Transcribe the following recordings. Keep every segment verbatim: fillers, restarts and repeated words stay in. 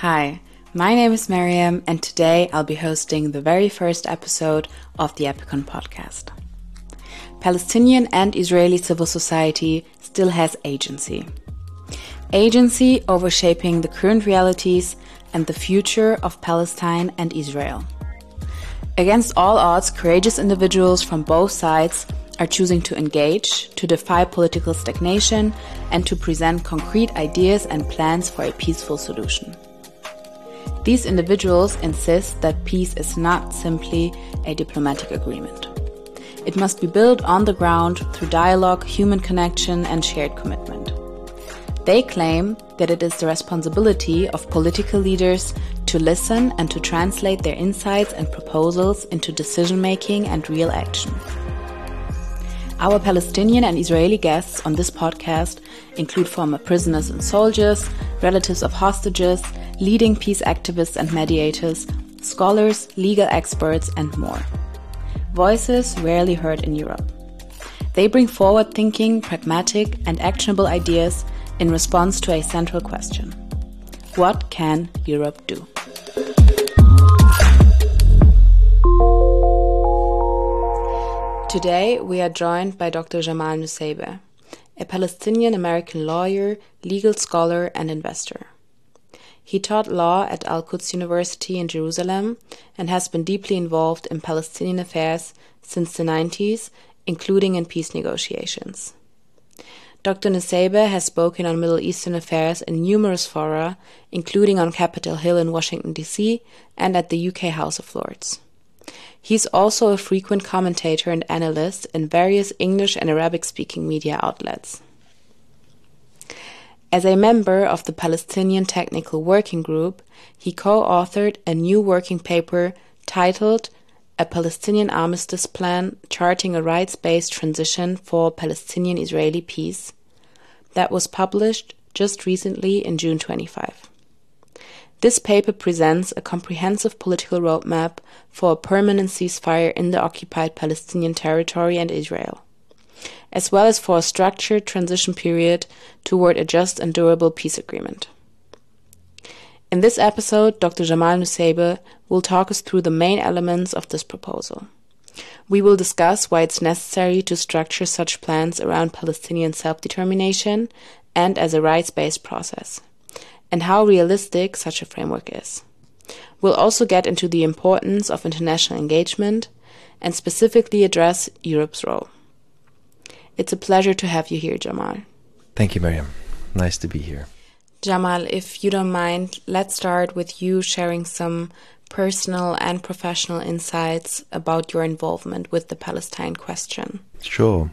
Hi, my name is Mariam, and today I'll be hosting the very first episode of the Epicon podcast. Palestinian and Israeli civil society still has agency. Agency over shaping the current realities and the future of Palestine and Israel. Against all odds, courageous individuals from both sides are choosing to engage, to defy political stagnation, and to present concrete ideas and plans for a peaceful solution. These individuals insist that peace is not simply a diplomatic agreement. It must be built on the ground through dialogue, human connection, and shared commitment. They claim that it is the responsibility of political leaders to listen and to translate their insights and proposals into decision-making and real action. Our Palestinian and Israeli guests on this podcast include former prisoners and soldiers, relatives of hostages, leading peace activists and mediators, scholars, legal experts, and more. Voices rarely heard in Europe. They bring forward-thinking, pragmatic, and actionable ideas in response to a central question. What can Europe do? Today, we are joined by Doctor Jamal Nusseibeh, a Palestinian-American lawyer, legal scholar, and investor. He taught law at Al-Quds University in Jerusalem and has been deeply involved in Palestinian affairs since the nineties, including in peace negotiations. Doctor Nusseibeh has spoken on Middle Eastern affairs in numerous fora, including on Capitol Hill in Washington, D C, and at the U K House of Lords. He's also a frequent commentator and analyst in various English and Arabic-speaking media outlets. As a member of the Palestinian Technical Working Group, he co-authored a new working paper titled A Palestinian Armistice Plan Charting a Rights-Based Transition for Palestinian-Israeli Peace that was published just recently in June twenty-fifth. This paper presents a comprehensive political roadmap for a permanent ceasefire in the occupied Palestinian territory and Israel, as well as for a structured transition period toward a just and durable peace agreement. In this episode, Doctor Jamal Nusseibeh will talk us through the main elements of this proposal. We will discuss why it's necessary to structure such plans around Palestinian self-determination and as a rights-based process, and how realistic such a framework is. We'll also get into the importance of international engagement and specifically address Europe's role. It's a pleasure to have you here, Jamal. Thank you, Mariam. Nice to be here. Jamal, if you don't mind, let's start with you sharing some personal and professional insights about your involvement with the Palestine question. Sure.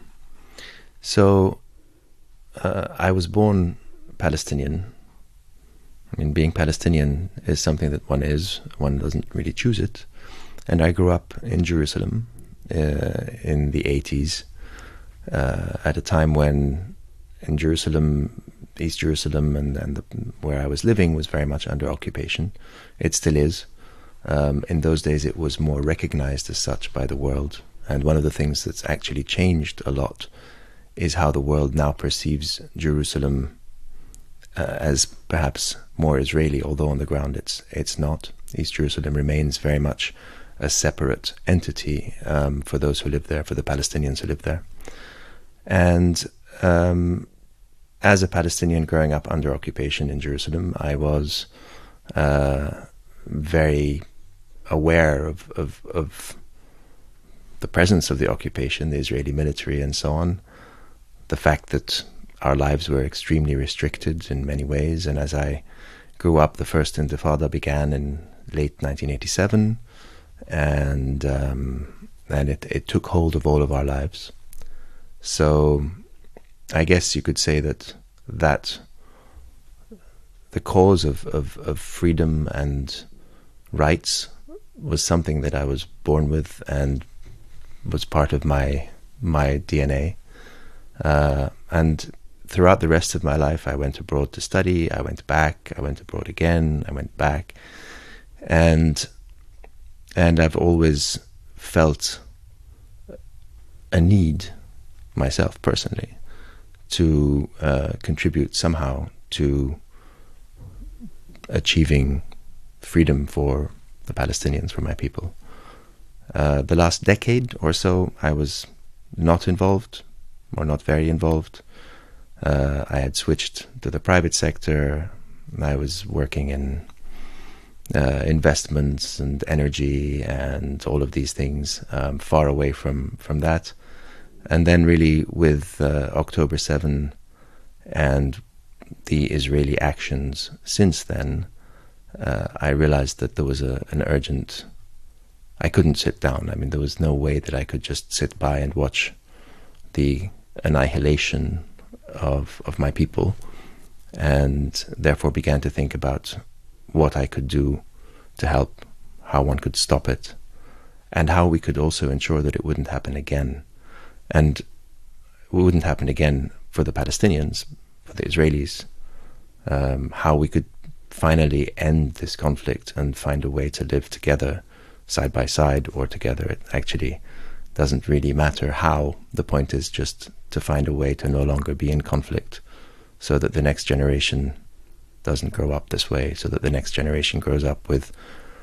So, uh, I was born Palestinian. I mean, being Palestinian is something that one is. One doesn't really choose it. And I grew up in Jerusalem uh, in the eighties. Uh, at a time when in Jerusalem, East Jerusalem, and, and the, where I was living was very much under occupation. It still is. Um, in those days, it was more recognized as such by the world. And one of the things that's actually changed a lot is how the world now perceives Jerusalem uh, as perhaps more Israeli, although on the ground it's it's not. East Jerusalem remains very much a separate entity um, for those who live there, for the Palestinians who live there. And um, as a Palestinian growing up under occupation in Jerusalem, I was uh, very aware of, of, of the presence of the occupation, the Israeli military and so on, the fact that our lives were extremely restricted in many ways. And as I grew up, the first Intifada began in late nineteen eighty-seven, and, um, and it, it took hold of all of our lives. So I guess you could say that that the cause of, of, of freedom and rights was something that I was born with and was part of my my D N A. Uh, and throughout the rest of my life, I went abroad to study, I went back, I went abroad again, I went back. And, and I've always felt a need myself personally to uh, contribute somehow to achieving freedom for the Palestinians, for my people. Uh, the last decade or so, I was not involved, or not very involved. Uh, I had switched to the private sector. I was working in uh, investments and energy and all of these things, um, far away from, from that. And then really with uh, October seventh and the Israeli actions since then, uh, I realized that there was a, an urgent... I couldn't sit down. I mean, there was no way that I could just sit by and watch the annihilation of of my people, and therefore began to think about what I could do to help, how one could stop it, and how we could also ensure that it wouldn't happen again. And it wouldn't happen again for the Palestinians, for the Israelis, um, how we could finally end this conflict and find a way to live together, side by side or together. It actually doesn't really matter how. The point is just to find a way to no longer be in conflict, so that the next generation doesn't grow up this way, so that the next generation grows up with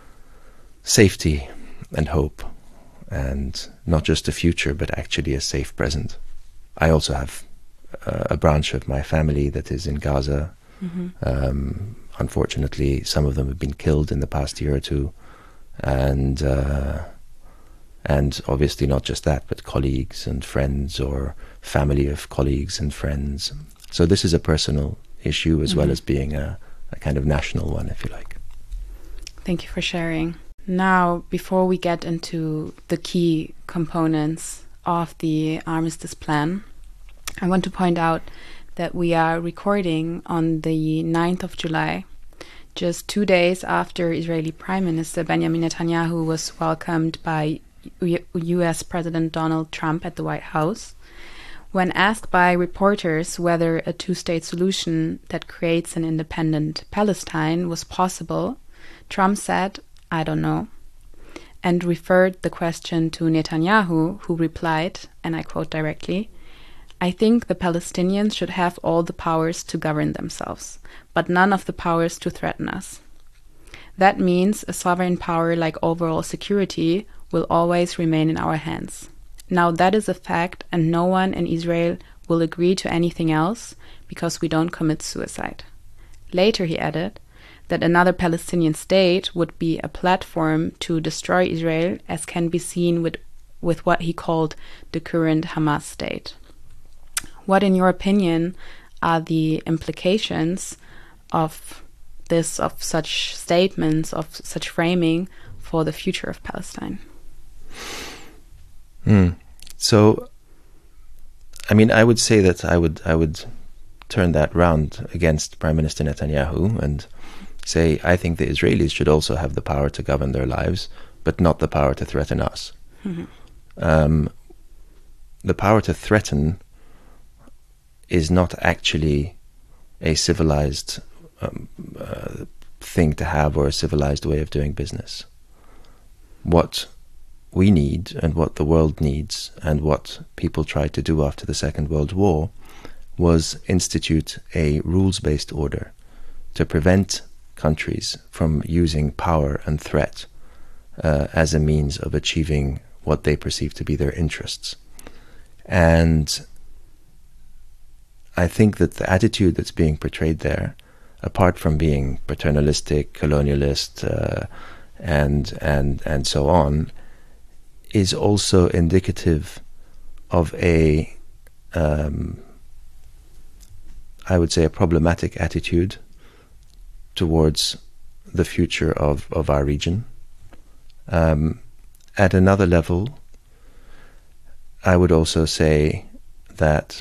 safety and hope, and not just a future, but actually a safe present. I also have uh, a branch of my family that is in Gaza. Mm-hmm. Um, unfortunately, some of them have been killed in the past year or two. And uh, and obviously not just that, but colleagues and friends, or family of colleagues and friends. So this is a personal issue as mm-hmm. well as being a, a kind of national one, if you like. Thank you for sharing. Now, before we get into the key components of the armistice plan, I want to point out that we are recording on the ninth of July, just two days after Israeli Prime Minister Benjamin Netanyahu was welcomed by U S President Donald Trump at the White House. When asked by reporters whether a two-state solution that creates an independent Palestine was possible, Trump said, "I don't know," and referred the question to Netanyahu, who replied, and I quote directly, "I think the Palestinians should have all the powers to govern themselves, but none of the powers to threaten us. That means a sovereign power like overall security will always remain in our hands. Now that is a fact, and no one in Israel will agree to anything else because we don't commit suicide." Later he added that another Palestinian state would be a platform to destroy Israel, as can be seen with, with what he called the current Hamas state. What, in your opinion, are the implications of this, of such statements, of such framing for the future of Palestine? Mm. So, I mean, I would say that I would I would turn that round against Prime Minister Netanyahu and say, I think the Israelis should also have the power to govern their lives, but not the power to threaten us. Mm-hmm. Um, the power to threaten is not actually a civilized um, uh, thing to have, or a civilized way of doing business. What we need, and what the world needs, and what people tried to do after the Second World War, was institute a rules-based order to prevent countries from using power and threat uh, as a means of achieving what they perceive to be their interests. And I think that the attitude that's being portrayed there, apart from being paternalistic, colonialist, uh, and and and so on, is also indicative of a, um, I would say, a problematic attitude towards the future of, of our region. Um, at another level, I would also say that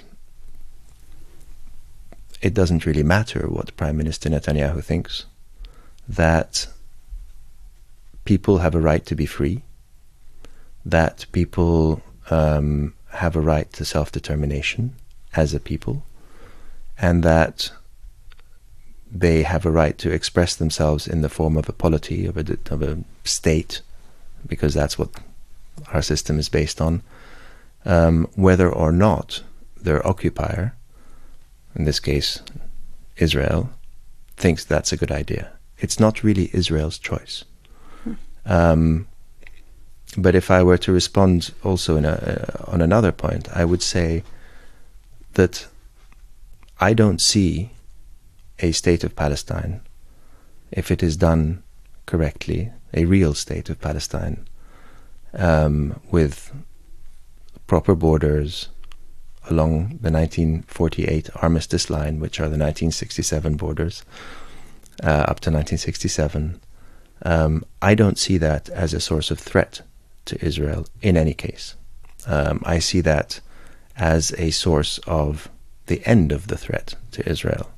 it doesn't really matter what Prime Minister Netanyahu thinks, that people have a right to be free, that people um, have a right to self-determination as a people, and that they have a right to express themselves in the form of a polity, of a, of a state, because that's what our system is based on, um, whether or not their occupier, in this case Israel, thinks that's a good idea. it's not really Israel's choice. Hmm. Um, but if I were to respond also in a, uh, on another point, I would say that I don't see a state of Palestine, if it is done correctly, a real state of Palestine, um, with proper borders along the nineteen forty-eight armistice line, which are the nineteen sixty-seven borders, uh, up to nineteen sixty-seven. Um, I don't see that as a source of threat to Israel in any case. Um, I see that as a source of the end of the threat to Israel.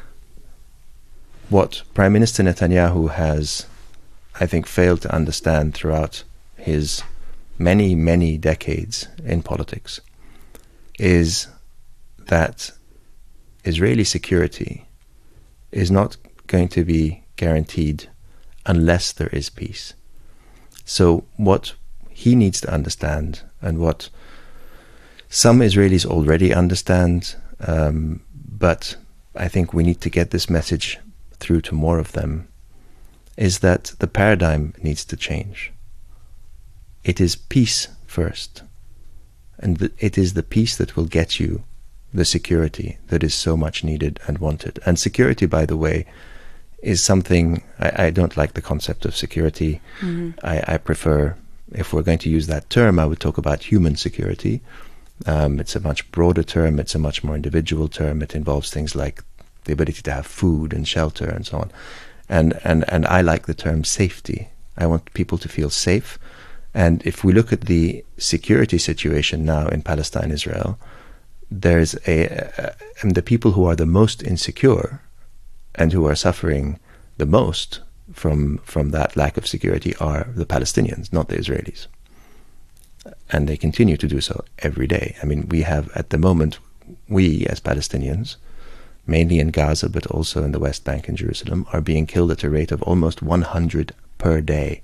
What Prime Minister Netanyahu has, I think, failed to understand throughout his many, many decades in politics is that Israeli security is not going to be guaranteed unless there is peace. So what he needs to understand, and what some Israelis already understand, um, but I think we need to get this message through to more of them, is that the paradigm needs to change. It is peace first, and th- it is the peace that will get you the security that is so much needed and wanted. And security, by the way, is something, I, I don't like the concept of security. Mm-hmm. I, I prefer, if we're going to use that term, I would talk about human security. Um, it's a much broader term, it's a much more individual term. It involves things like the ability to have food and shelter and so on. And, and, and I like the term safety. I want people to feel safe. And if we look at the security situation now in Palestine, Israel, there's a, a and the people who are the most insecure and who are suffering the most from from that lack of security are the Palestinians, not the Israelis. And they continue to do so every day. I mean, we have at the moment, we as Palestinians, mainly in Gaza, but also in the West Bank and Jerusalem, are being killed at a rate of almost one hundred per day.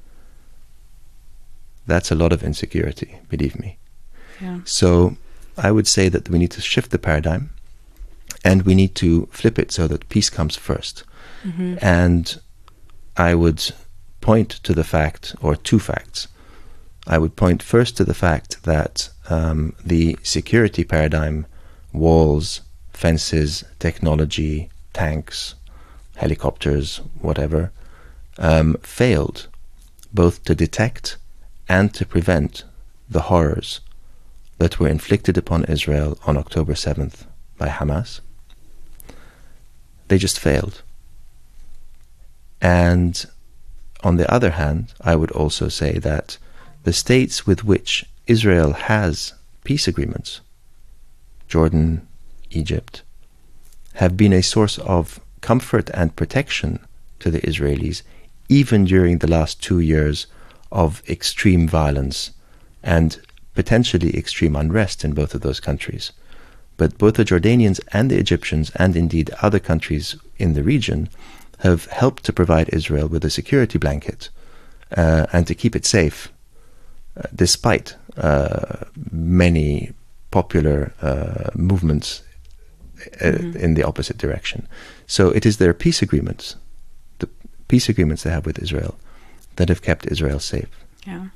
That's a lot of insecurity, believe me. Yeah. So I would say that we need to shift the paradigm, and we need to flip it so that peace comes first. Mm-hmm. And I would point to the fact, or two facts. I would point first to the fact that um, the security paradigm, walls, fences, technology, tanks, helicopters, whatever, um, failed both to detect and to prevent the horrors that were inflicted upon Israel on October seventh by Hamas. They just failed. And on the other hand, I would also say that the states with which Israel has peace agreements, Jordan, Egypt, have been a source of comfort and protection to the Israelis, even during the last two years of extreme violence and potentially extreme unrest in both of those countries. But both the Jordanians and the Egyptians, and indeed other countries in the region, have helped to provide Israel with a security blanket uh, and to keep it safe, uh, despite uh, many popular uh, movements uh, mm-hmm. in the opposite direction. So it is their peace agreements, the peace agreements they have with Israel, that have kept Israel safe. Yeah.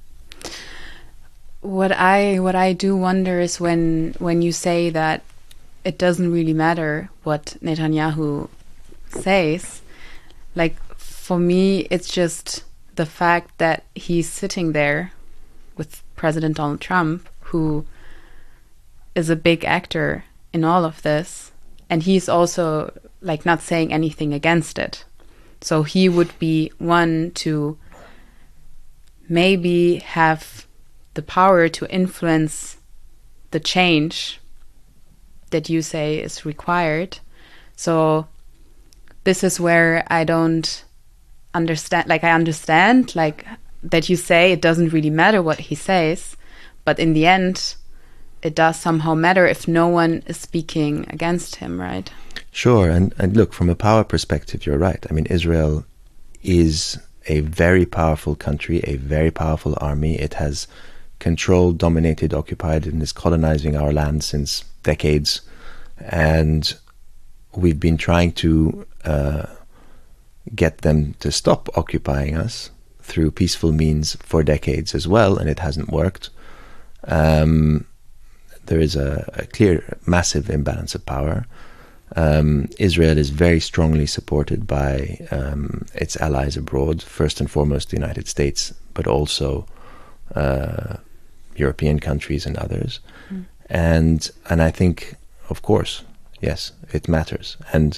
What I what I do wonder is when when you say that it doesn't really matter what Netanyahu says. Like, for me, it's just the fact that he's sitting there with President Donald Trump, who is a big actor in all of this, and he's also like not saying anything against it. So he would be one to maybe have the power to influence the change that you say is required. So this is where I don't understand, like I understand like that you say it doesn't really matter what he says, but in the end it does somehow matter if no one is speaking against him, right? Sure, and, and look, from a power perspective, you're right. I mean, Israel is a very powerful country, a very powerful army. It has controlled, dominated, occupied, and is colonizing our land since decades. And we've been trying to uh, get them to stop occupying us through peaceful means for decades as well, and it hasn't worked. Um, there is a, a clear, massive imbalance of power. Um, Israel is very strongly supported by um, its allies abroad, first and foremost the United States, but also uh, European countries and others. Mm. And and I think, of course, yes, it matters. And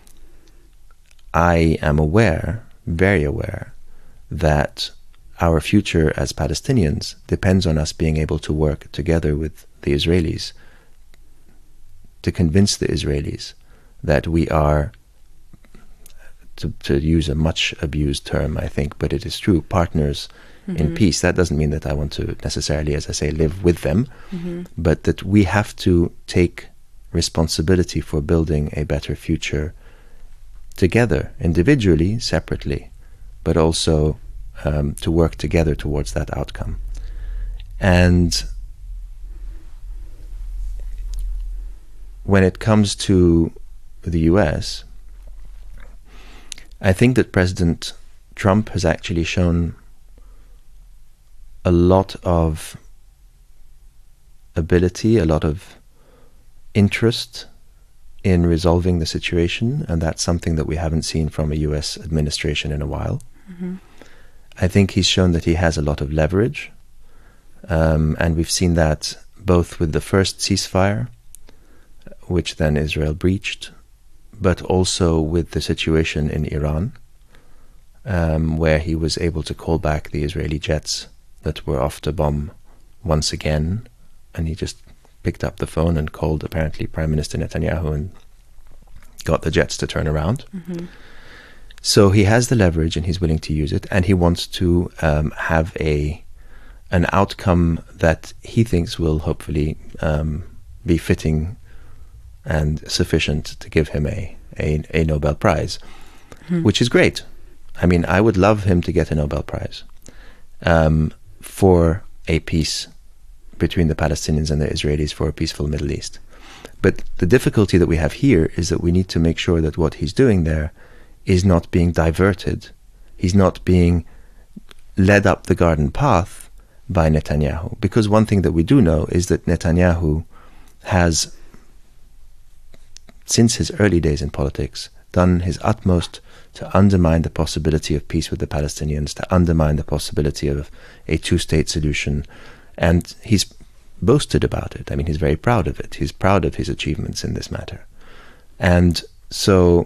I am aware, very aware, that our future as Palestinians depends on us being able to work together with the Israelis to convince the Israelis that we are, to, to use a much abused term, I think, but it is true, partners mm-hmm. in peace. That doesn't mean that I want to necessarily, as I say, live with them, mm-hmm. but that we have to take responsibility for building a better future together, individually, separately, but also um, to work together towards that outcome. And when it comes to the U S, I think that President Trump has actually shown a lot of ability, a lot of interest in resolving the situation, and that's something that we haven't seen from a U S administration in a while. Mm-hmm. I think he's shown that he has a lot of leverage, um, and we've seen that both with the first ceasefire, which then Israel breached, but also with the situation in Iran, um, where he was able to call back the Israeli jets that were off to bomb once again, and he just picked up the phone and called apparently Prime Minister Netanyahu and got the jets to turn around. Mm-hmm. So he has the leverage and he's willing to use it, and he wants to um, have a an outcome that he thinks will hopefully um, be fitting and sufficient to give him a, a, a Nobel Prize, mm-hmm. which is great. I mean, I would love him to get a Nobel Prize um, for a peace between the Palestinians and the Israelis, for a peaceful Middle East. But the difficulty that we have here is that we need to make sure that what he's doing there is not being diverted. He's not being led up the garden path by Netanyahu. Because one thing that we do know is that Netanyahu has, since his early days in politics, done his utmost to undermine the possibility of peace with the Palestinians, to undermine the possibility of a two-state solution. And he's boasted about it. I mean, he's very proud of it. He's proud of his achievements in this matter. And so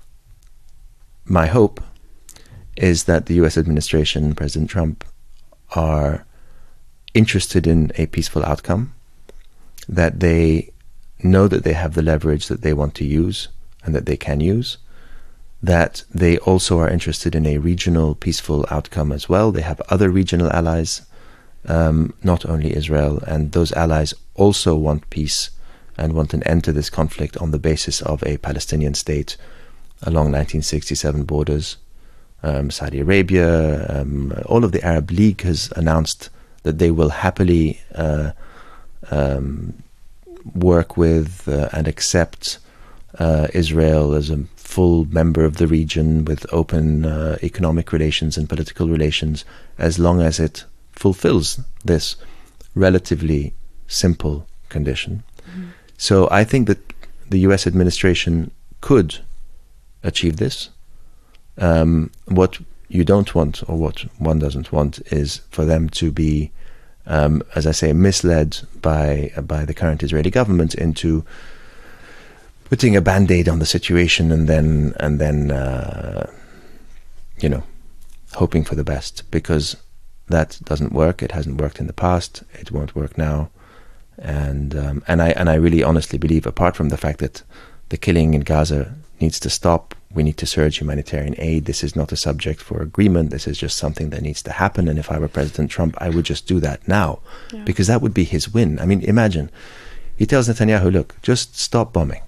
my hope is that the U S administration, President Trump, are interested in a peaceful outcome, that they know that they have the leverage that they want to use and that they can use, that they also are interested in a regional peaceful outcome as well. They have other regional allies, um, not only Israel, and those allies also want peace and want an end to this conflict on the basis of a Palestinian state along nineteen sixty-seven borders. Um, Saudi Arabia, um, all of the Arab League has announced that they will happily uh, um, work with uh, and accept uh, Israel as a full member of the region with open uh, economic relations and political relations, as long as it fulfills this relatively simple condition. Mm-hmm. So I think that the U S administration could achieve this. Um, what you don't want, or what one doesn't want, is for them to be, um, as I say, misled by by the current Israeli government into putting a band-aid on the situation and then and then uh, you know, hoping for the best, because that doesn't work. It hasn't worked in the past. It won't work now. And um, and I and I really honestly believe, apart from the fact that the killing in Gaza needs to stop, we need to surge humanitarian aid. This is not a subject for agreement. This is just something that needs to happen. And if I were President Trump, I would just do that now, yeah. because that would be his win. I mean, imagine, he tells Netanyahu, look, just stop bombing.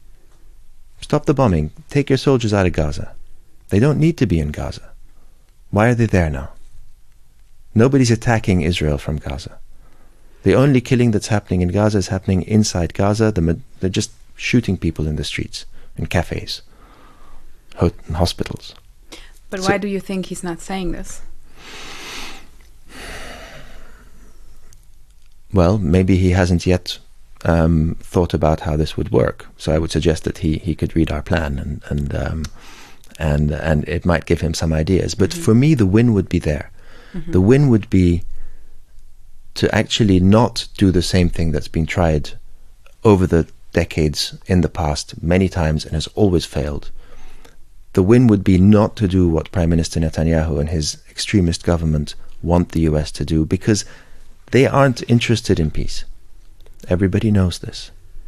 Stop the bombing. Take your soldiers out of Gaza. They don't need to be in Gaza. Why are they there now? Nobody's attacking Israel from Gaza. The only killing that's happening in Gaza is happening inside Gaza. The, they're just shooting people in the streets, in cafes, ho- hospitals. But so, why do you think he's not saying this? Well, maybe he hasn't yet um, thought about how this would work. So I would suggest that he, he could read our plan, and and um, and and it might give him some ideas. But mm-hmm. for me, the win would be there. Mm-hmm. The win would be to actually not do the same thing that's been tried over the decades in the past many times and has always failed. The win would be not to do what Prime Minister Netanyahu and his extremist government want the U S to do, because they aren't interested in peace. Everybody knows this.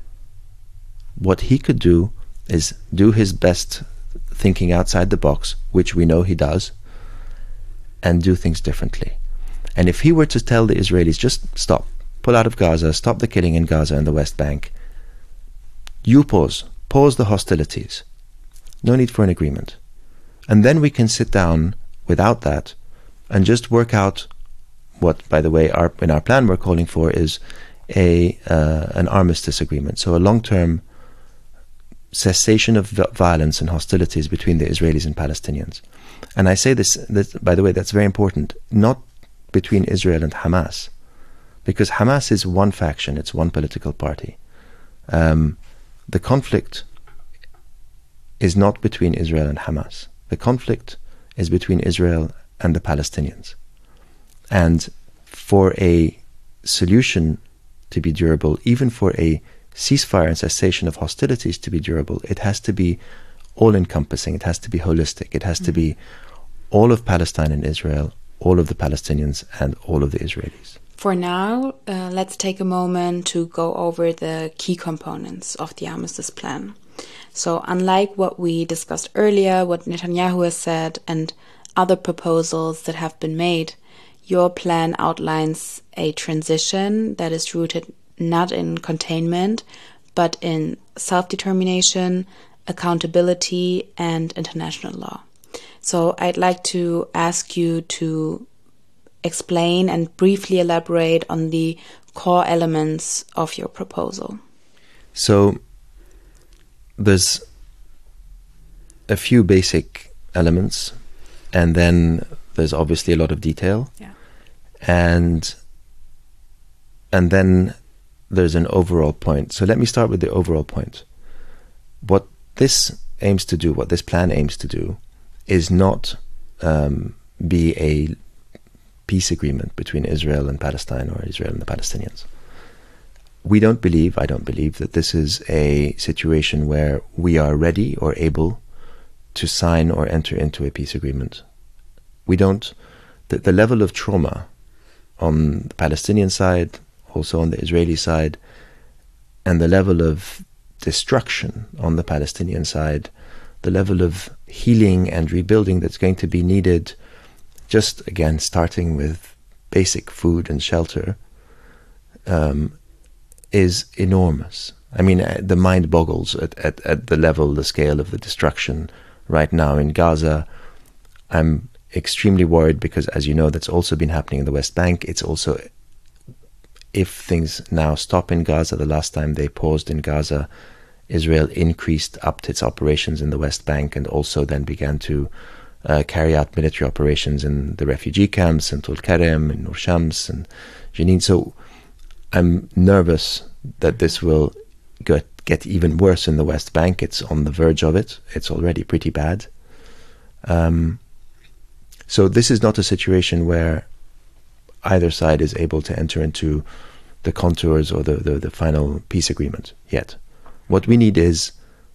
What he could do is do his best thinking outside the box, which we know he does, and do things differently. And if he were to tell the Israelis, just stop, pull out of Gaza, stop the killing in Gaza and the West Bank, you pause, pause the hostilities. No need for an agreement. And then we can sit down without that and just work out what, by the way, our, in our plan we're calling for is a uh, an armistice agreement. So a long-term cessation of violence and hostilities between the Israelis and Palestinians. And I say this, this, by the way, that's very important, not between Israel and Hamas, because Hamas is one faction, it's one political party. Um, the conflict is not between Israel and Hamas. The conflict is between Israel and the Palestinians. And for a solution to be durable, even for a ceasefire and cessation of hostilities to be durable, it has to be all-encompassing, it has to be holistic, it has mm-hmm. to be all of Palestine and Israel, all of the Palestinians and all of the Israelis. For now, uh, let's take a moment to go over the key components of the armistice plan. So unlike what we discussed earlier, what Netanyahu has said, and other proposals that have been made, your plan outlines a transition that is rooted not in containment, but in self-determination, accountability, and international law. So I'd like to ask you to explain and briefly elaborate on the core elements of your proposal. So there's a few basic elements, and then there's obviously a lot of detail. Yeah. And and then there's an overall point. So let me start with the overall point. What this aims to do, what this plan aims to do, is not um, be a peace agreement between Israel and Palestine or Israel and the Palestinians. We don't believe, I don't believe, that this is a situation where we are ready or able to sign or enter into a peace agreement. We don't, the, the level of trauma on the Palestinian side, also on the Israeli side, and the level of destruction on the Palestinian side, the level of healing and rebuilding that's going to be needed, just again starting with basic food and shelter, um, is enormous. I mean, the mind boggles at, at, at the level, the scale of the destruction right now in Gaza. I'm extremely worried because, as you know, that's also been happening in the West Bank. It's also, if things now stop in Gaza, the last time they paused in Gaza, Israel increased, upped its operations in the West Bank, and also then began to uh, carry out military operations in the refugee camps in Tul Karem, in Nur Shams, and Jenin. So I'm nervous that this will get, get even worse in the West Bank. It's on the verge of it. It's already pretty bad. Um, so this is not a situation where either side is able to enter into the contours or the, the, the final peace agreement yet. What we need is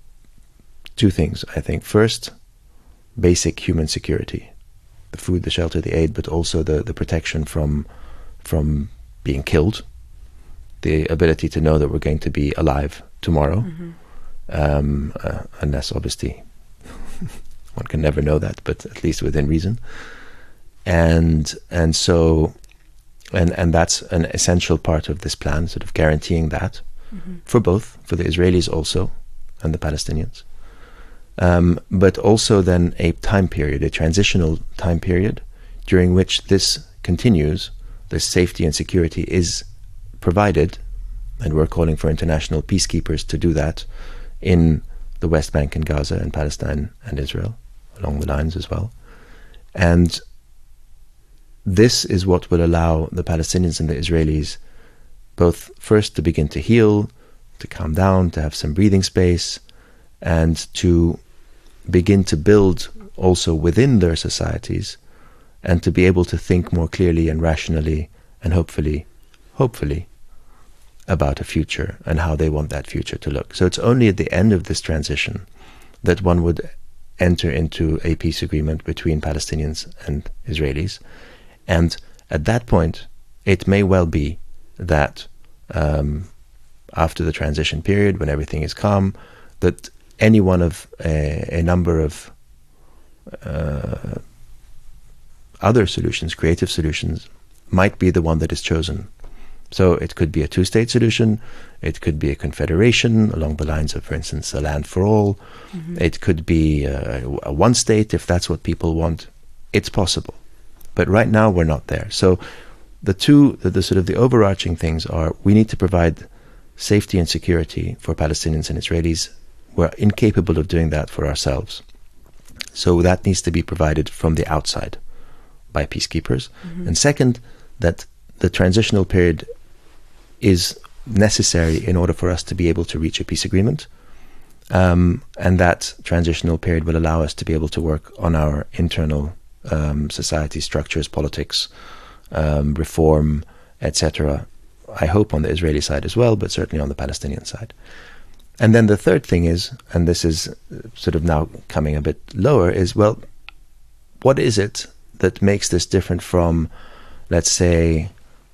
two things, I think. First, basic human security. The food, the shelter, the aid, but also the, the protection from from being killed. The ability to know that we're going to be alive tomorrow. Mm-hmm. um, uh, unless, obviously, one can never know that, but at least within reason. And and so, and, and that's an essential part of this plan, sort of guaranteeing that. Mm-hmm. For both, for the Israelis also, and the Palestinians. Um, but also then a time period, a transitional time period, during which this continues, this safety and security is provided, and we're calling for international peacekeepers to do that in the West Bank and Gaza and Palestine and Israel, along the lines as well. And this is what will allow the Palestinians and the Israelis both first to begin to heal, to calm down, to have some breathing space, and to begin to build also within their societies, and to be able to think more clearly and rationally and hopefully, hopefully, about a future and how they want that future to look. So it's only at the end of this transition that one would enter into a peace agreement between Palestinians and Israelis. And at that point, it may well be that um, after the transition period, when everything is calm, that any one of a, a number of uh, other solutions, creative solutions, might be the one that is chosen. So it could be a two-state solution, it could be a confederation along the lines of, for instance, a land for all, mm-hmm. it could be a, a one-state if that's what people want. It's possible. But right now we're not there. So the two, the, the sort of the overarching things are, we need to provide safety and security for Palestinians and Israelis. We're incapable of doing that for ourselves. So that needs to be provided from the outside by peacekeepers. Mm-hmm. And second, that the transitional period is necessary in order for us to be able to reach a peace agreement. Um, and that transitional period will allow us to be able to work on our internal um, society structures, politics, um, reform, et cetera. I hope on the Israeli side as well, but certainly on the Palestinian side. And then the third thing is, and this is sort of now coming a bit lower, is, well, what is it that makes this different from, let's say,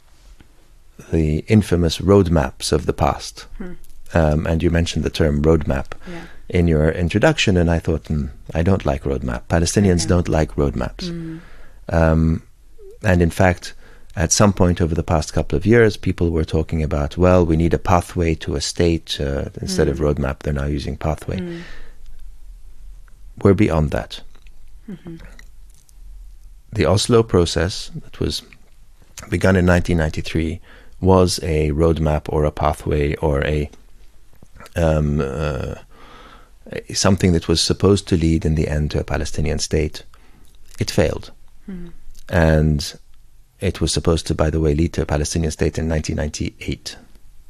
the infamous roadmaps of the past? Hmm. Um, and you mentioned the term roadmap yeah. in your introduction, and I thought, mm, I don't like roadmap. Palestinians okay. don't like roadmaps. Mm. Um, and in fact, at some point over the past couple of years, people were talking about, well, we need a pathway to a state. Uh, instead mm. of roadmap, they're now using pathway. Mm. We're beyond that. Mm-hmm. The Oslo process that was begun in nineteen ninety-three was a roadmap or a pathway or a um, uh, something that was supposed to lead in the end to a Palestinian state. It failed. Mm. And it was supposed to, by the way, lead to a Palestinian state in nineteen ninety-eight.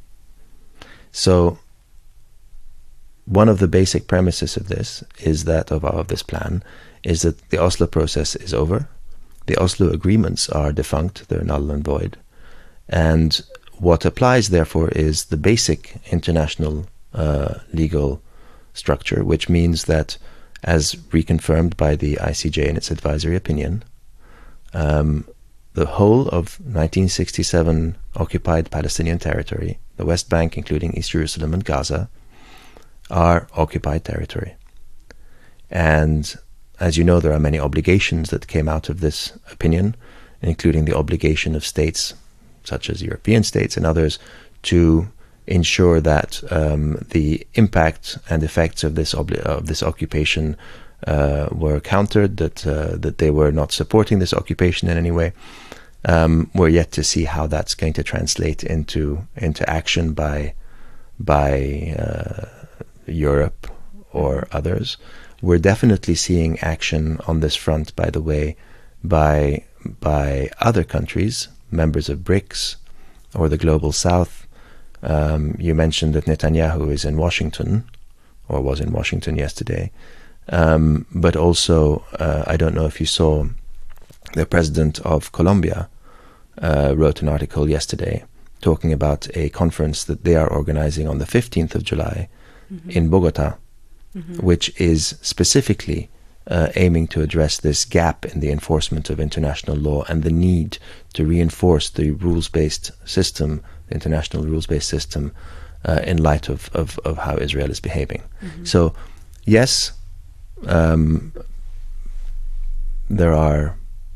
So one of the basic premises of this is that of, of this plan is that the Oslo process is over. The Oslo agreements are defunct, they're null and void. And what applies, therefore, is the basic international uh, legal structure, which means that, as reconfirmed by the I C J in its advisory opinion, um, the whole of nineteen sixty-seven occupied Palestinian territory, the West Bank, including East Jerusalem and Gaza, are occupied territory. And as you know, there are many obligations that came out of this opinion, including the obligation of states, such as European states and others, to ensure that um, the impact and effects of this obli- of this occupation uh, were countered, that uh, that they were not supporting this occupation in any way. Um, we're yet to see how that's going to translate into into action by by uh, Europe or others. We're definitely seeing action on this front, by the way, by by other countries, members of BRICS or the Global South. Um, you mentioned that Netanyahu is in Washington, or was in Washington yesterday. Um, but also, uh, I don't know if you saw, the president of Colombia uh, wrote an article yesterday talking about a conference that they are organizing on the fifteenth of July mm-hmm. in Bogota, mm-hmm. which is specifically uh, aiming to address this gap in the enforcement of international law and the need to reinforce the rules-based system, the international rules-based system, uh, in light of, of, of how Israel is behaving. Mm-hmm. So, yes, um, there are,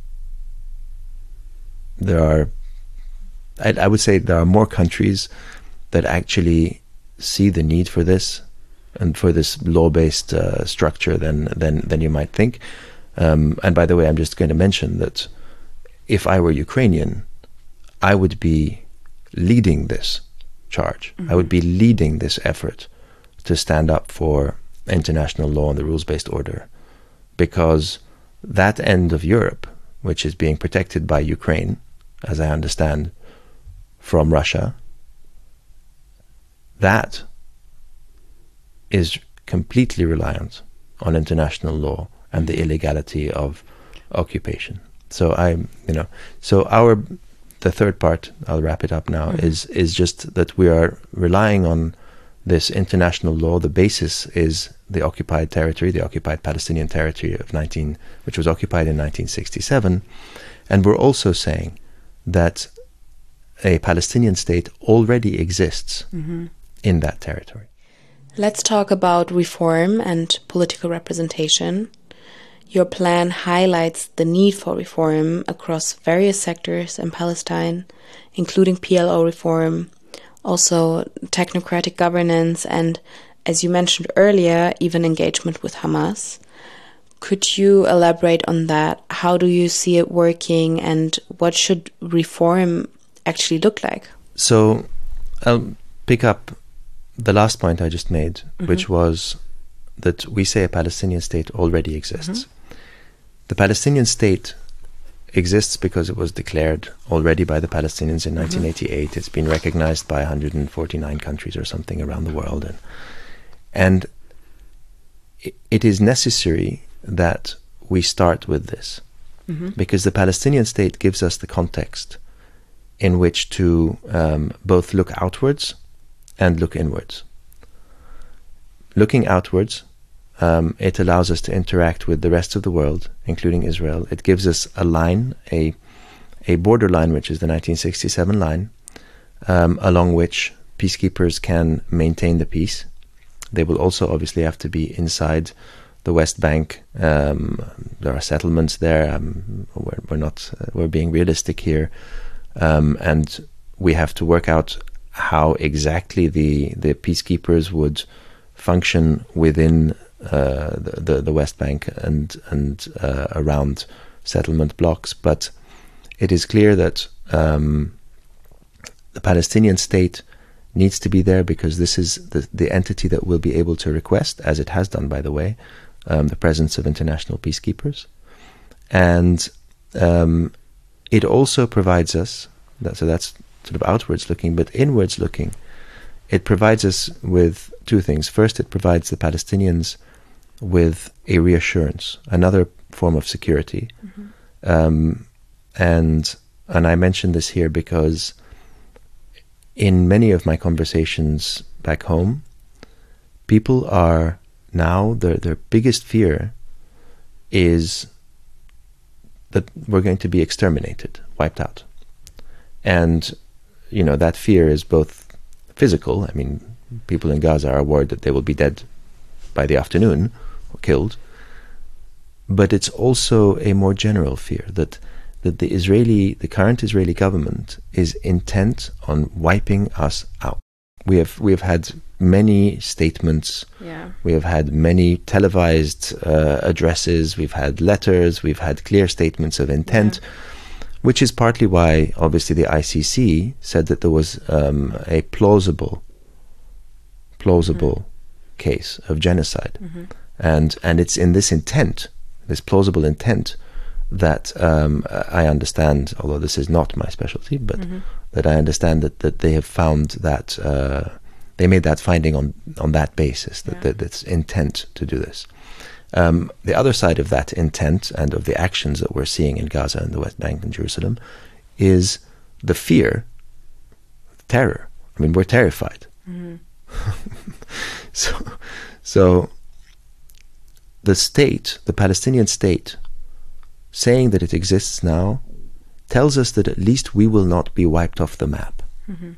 there are, I, I would say there are more countries that actually see the need for this and for this law-based uh, structure than, than than you might think. Um, and by the way, I'm just going to mention that if I were Ukrainian, I would be leading this charge. Mm-hmm. I would be leading this effort to stand up for international law and the rules-based order, because that end of Europe, which is being protected by Ukraine, as I understand, from Russia, that is completely reliant on international law and the illegality of occupation. So I, you know, so our, the third part, I'll wrap it up now, mm-hmm. is is just that we are relying on this international law. The basis is the occupied territory, the occupied Palestinian territory of nineteen, which was occupied in nineteen sixty-seven, and we're also saying that a Palestinian state already exists mm-hmm. in that territory. Let's talk about reform and political representation. Your plan highlights the need for reform across various sectors in Palestine, including P L O reform, also technocratic governance, and, as you mentioned earlier, even engagement with Hamas. Could you elaborate on that? How do you see it working, and what should reform actually look like? So I'll pick up the last point I just made, mm-hmm. which was that we say a Palestinian state already exists. Mm-hmm. The Palestinian state exists because it was declared already by the Palestinians in nineteen eighty-eight. Mm-hmm. It's been recognized by one hundred forty-nine countries or something around the world. And, and it, it is necessary that we start with this, mm-hmm. because the Palestinian state gives us the context in which to um, both look outwards and look inwards. Looking outwards, um, it allows us to interact with the rest of the world, including Israel. It gives us a line, a a borderline, which is the nineteen sixty-seven line, um, along which peacekeepers can maintain the peace. They will also obviously have to be inside the West Bank. Um, there are settlements there. Um, we're, we're not. Uh, we're being realistic here, um, and we have to work out how exactly the the peacekeepers would function within uh, the, the the West Bank and and uh, around settlement blocks. But it is clear that um, the Palestinian state needs to be there because this is the the entity that will be able to request, as it has done, by the way, um, the presence of international peacekeepers, and um, it also provides us. That, so that's sort of outwards looking, but inwards looking, it provides us with two things. First, it provides the Palestinians with a reassurance, another form of security. Mm-hmm. Um, and and I mention this here because in many of my conversations back home, people are now, their their biggest fear is that we're going to be exterminated, wiped out. And you know, that fear is both physical. I mean, people in Gaza are worried that they will be dead by the afternoon or killed. But it's also a more general fear that that the Israeli, the current Israeli government is intent on wiping us out. We have we have had many statements. Yeah. We have had many televised uh, addresses. We've had letters. We've had clear statements of intent. Yeah. Which is partly why, obviously, the I C C said that there was um, a plausible, plausible mm-hmm. case of genocide, mm-hmm. and and it's in this intent, this plausible intent, that um, I understand. Although this is not my specialty, but mm-hmm. that I understand that, that they have found that uh, they made that finding on on that basis that, yeah. that that's intent to do this. Um, the other side of that intent and of the actions that we're seeing in Gaza and the West Bank and Jerusalem is the fear, terror. I mean, we're terrified. Mm-hmm. so, so the state, the Palestinian state, saying that it exists now, tells us that at least we will not be wiped off the map. Mm-hmm.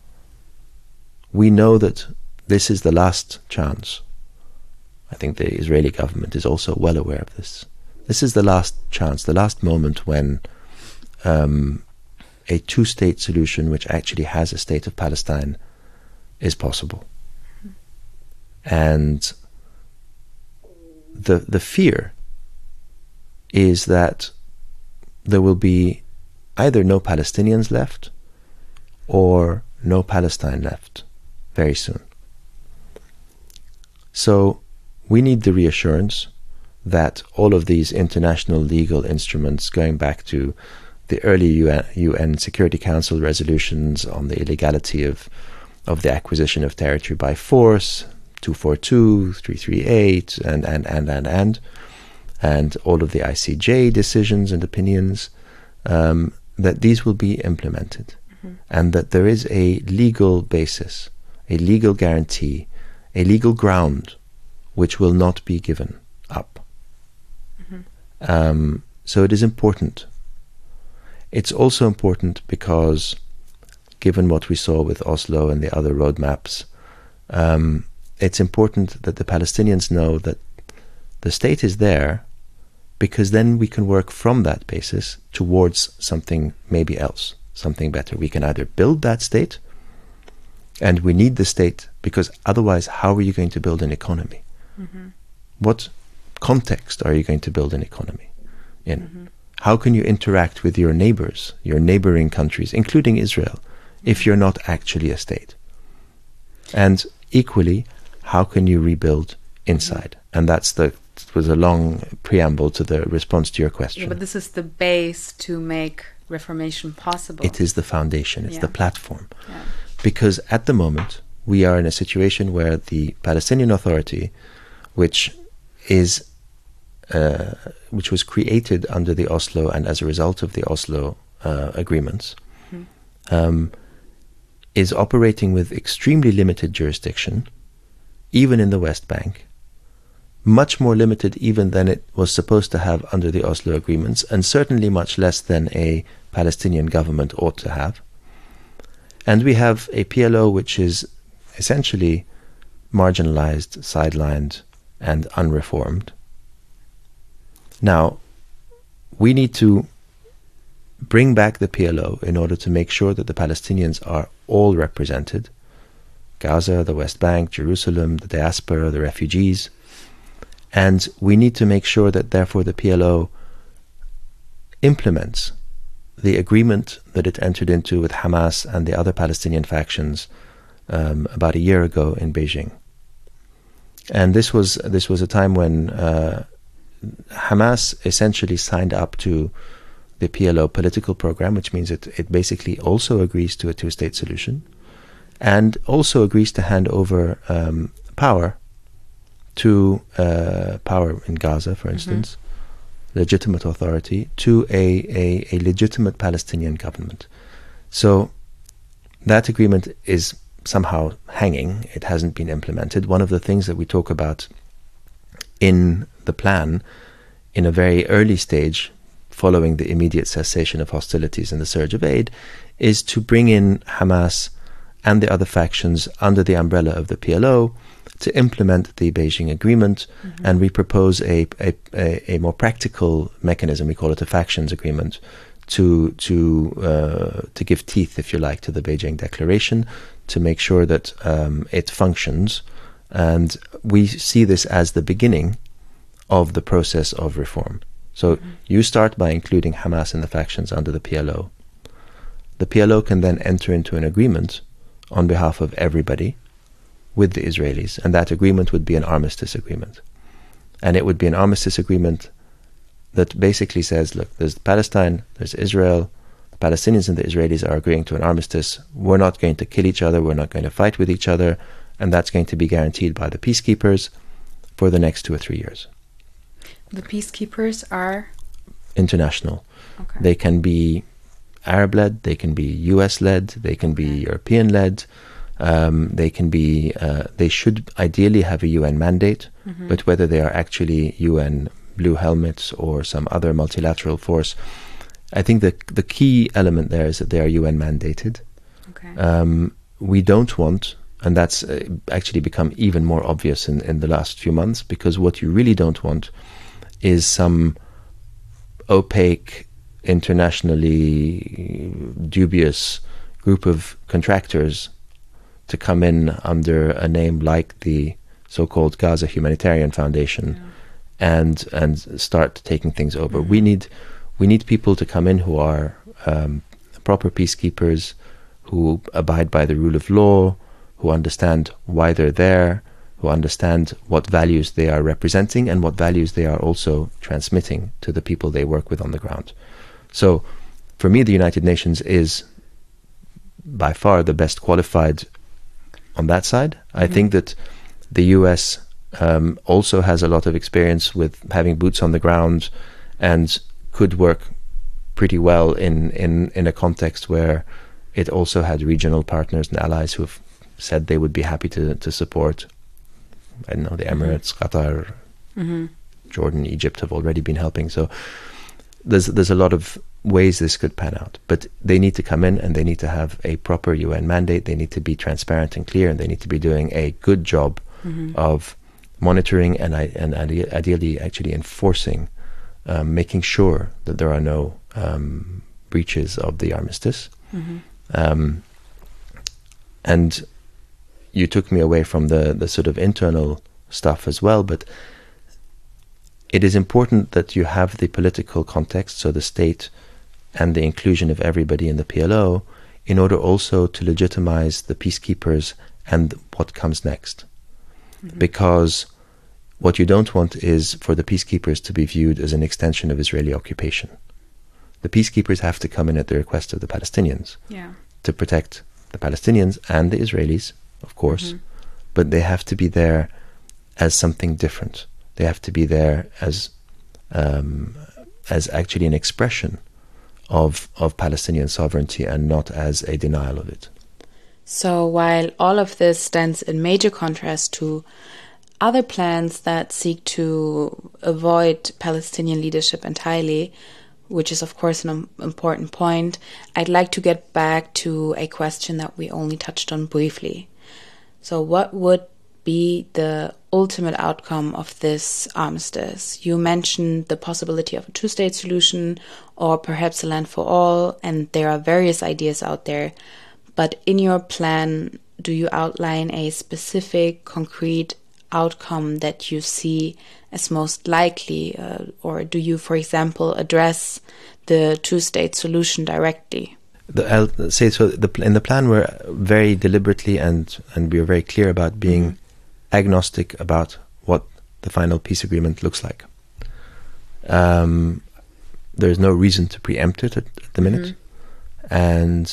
We know that this is the last chance. I think the Israeli government is also well aware of this. This is the last chance, the last moment when um, a two-state solution, which actually has a state of Palestine, is possible. Mm-hmm. And the the fear is that there will be either no Palestinians left or no Palestine left very soon. So we need the reassurance that all of these international legal instruments going back to the early U N, U N Security Council resolutions on the illegality of of the acquisition of territory by force, two forty-two, three thirty-eight, and and and and and and all of the I C J decisions and opinions, um, that these will be implemented, mm-hmm. and that there is a legal basis, a legal guarantee, a legal ground which will not be given up. Mm-hmm. Um, so it is important. It's also important because, given what we saw with Oslo and the other roadmaps, um, it's important that the Palestinians know that the state is there, because then we can work from that basis towards something maybe else, something better. We can either build that state, and we need the state, because otherwise how are you going to build an economy? Mm-hmm. What context are you going to build an economy in? Mm-hmm. How can you interact with your neighbors, your neighboring countries, including Israel, if you're not actually a state? And equally, how can you rebuild inside? Mm-hmm. And that's the it was a long preamble to the response to your question. Yeah, but this is the base to make reformation possible. It is the foundation, it's yeah. the platform. Yeah. Because at the moment, we are in a situation where the Palestinian Authority, which is uh, which was created under the Oslo and as a result of the Oslo uh, agreements, mm-hmm. um, is operating with extremely limited jurisdiction, even in the West Bank, much more limited even than it was supposed to have under the Oslo agreements, and certainly much less than a Palestinian government ought to have. And we have a P L O which is essentially marginalized, sidelined, and unreformed. Now, we need to bring back the P L O in order to make sure that the Palestinians are all represented. Gaza, the West Bank, Jerusalem, the diaspora, the refugees. And we need to make sure that, therefore, the P L O implements the agreement that it entered into with Hamas and the other Palestinian factions um, about a year ago in Beijing. And this was this was a time when uh, Hamas essentially signed up to the P L O political program, which means it, it basically also agrees to a two-state solution, and also agrees to hand over um, power to uh, power in Gaza, for instance, mm-hmm. legitimate authority, to a, a, a legitimate Palestinian government. So that agreement is somehow hanging. It hasn't been implemented. One of the things that we talk about in the plan, in a very early stage, following the immediate cessation of hostilities and the surge of aid, is to bring in Hamas and the other factions under the umbrella of the P L O to implement the Beijing Agreement, mm-hmm. and we propose a, a, a, a more practical mechanism. We call it a factions agreement, to to uh, to give teeth, if you like, to the Beijing Declaration, to make sure that um, it functions. And we see this as the beginning of the process of reform. So mm-hmm. you start by including Hamas and the factions under the P L O. The P L O can then enter into an agreement on behalf of everybody with the Israelis, and that agreement would be an armistice agreement. And it would be an armistice agreement that basically says, look, there's Palestine, there's Israel, the Palestinians and the Israelis are agreeing to an armistice. We're not going to kill each other, we're not going to fight with each other, and that's going to be guaranteed by the peacekeepers for the next two or three years. The peacekeepers are? International. Okay. They can be Arab-led, they can be U S-led, they can be okay. European-led. Um, they can be, uh, they should ideally have a U N mandate, mm-hmm. but whether they are actually U N Blue Helmets or some other multilateral force, I think the the key element there is that they are U N mandated. Okay. Um, we don't want, and that's uh, actually become even more obvious in, in the last few months, because what you really don't want is some opaque, internationally dubious group of contractors to come in under a name like the so-called Gaza Humanitarian Foundation, yeah. and and start taking things over. Mm-hmm. We need we need people to come in who are um, proper peacekeepers, who abide by the rule of law, who understand why they're there, who understand what values they are representing and what values they are also transmitting to the people they work with on the ground. So for me, the United Nations is by far the best qualified on that side. Mm-hmm. I think that the U S um, also has a lot of experience with having boots on the ground and could work pretty well in, in, in a context where it also had regional partners and allies who have said they would be happy to, to support. I don't know, the Emirates, mm-hmm. Qatar, mm-hmm. Jordan, Egypt have already been helping. So there's there's a lot of ways this could pan out. But they need to come in and they need to have a proper U N mandate. They need to be transparent and clear, and they need to be doing a good job mm-hmm. of monitoring and, and ideally actually enforcing, um, making sure that there are no um, breaches of the armistice. Mm-hmm. Um, and you took me away from the, the sort of internal stuff as well, but it is important that you have the political context, so the state and the inclusion of everybody in the P L O, in order also to legitimize the peacekeepers and what comes next. Mm-hmm. Because what you don't want is for the peacekeepers to be viewed as an extension of Israeli occupation. The peacekeepers have to come in at the request of the Palestinians yeah. to protect the Palestinians and the Israelis, of course, mm-hmm. but they have to be there as something different. They have to be there as um, as actually an expression of of Palestinian sovereignty and not as a denial of it. So while all of this stands in major contrast to other plans that seek to avoid Palestinian leadership entirely, which is of course an important point, I'd like to get back to a question that we only touched on briefly. So what would be the ultimate outcome of this armistice? You mentioned the possibility of a two-state solution or perhaps a land for all, and there are various ideas out there. But in your plan, do you outline a specific, concrete outcome that you see as most likely? Uh, or do you, for example, address the two-state solution directly? The, I'll say so. The, in the plan, we're very deliberately and and we are very clear about being mm-hmm. agnostic about what the final peace agreement looks like. Um, there is no reason to preempt it at, at the minute, mm-hmm. and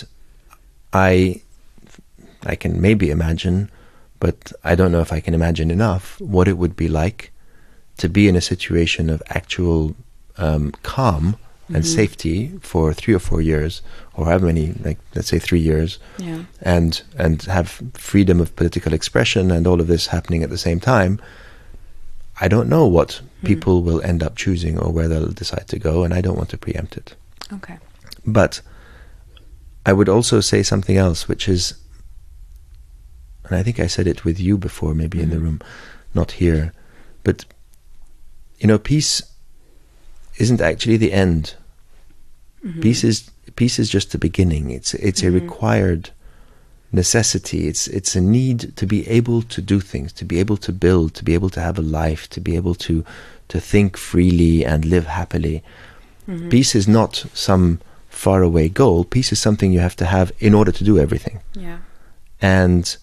I I can maybe imagine, but I don't know if I can imagine enough what it would be like to be in a situation of actual um, calm and mm-hmm. safety for three or four years, or however many, like let's say three years, yeah. and and have freedom of political expression and all of this happening at the same time. I don't know what mm-hmm. people will end up choosing or where they'll decide to go, and I don't want to preempt it. Okay. But I would also say something else, which is, and I think I said it with you before, maybe mm-hmm. in the room, not here, but you know, peace isn't actually the end. Mm-hmm. Peace is peace is just the beginning. It's it's mm-hmm. a required necessity. It's it's a need to be able to do things, to be able to build, to be able to have a life, to be able to to think freely and live happily. Mm-hmm. Peace is not some faraway goal. Peace is something you have to have in order to do everything. Yeah. And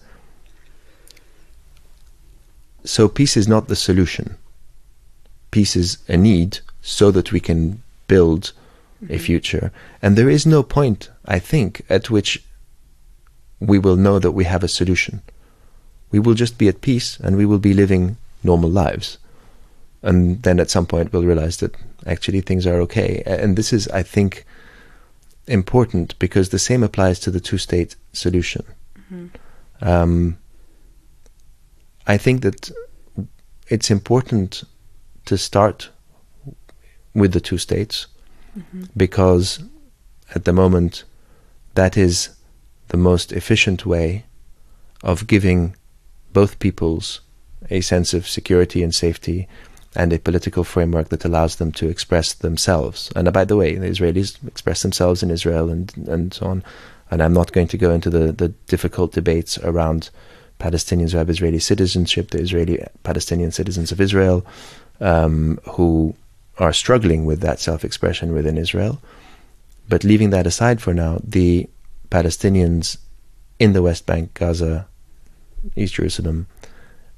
so peace is not the solution. Peace is a need so that we can build mm-hmm. a future. And there is no point, I think, at which we will know that we have a solution. We will just be at peace and we will be living normal lives. And then at some point we'll realize that actually things are okay. And this is, I think, important because the same applies to the two-state solution. Mm-hmm. Um, I think that it's important to start with the two states mm-hmm. because at the moment that is the most efficient way of giving both peoples a sense of security and safety and a political framework that allows them to express themselves. And uh, by the way, the Israelis express themselves in Israel and, and so on. And I'm not going to go into the, the difficult debates around Palestinians who have Israeli citizenship, the Israeli Palestinian citizens of Israel, um, who are struggling with that self-expression within Israel. But leaving that aside for now, the Palestinians in the West Bank, Gaza, East Jerusalem,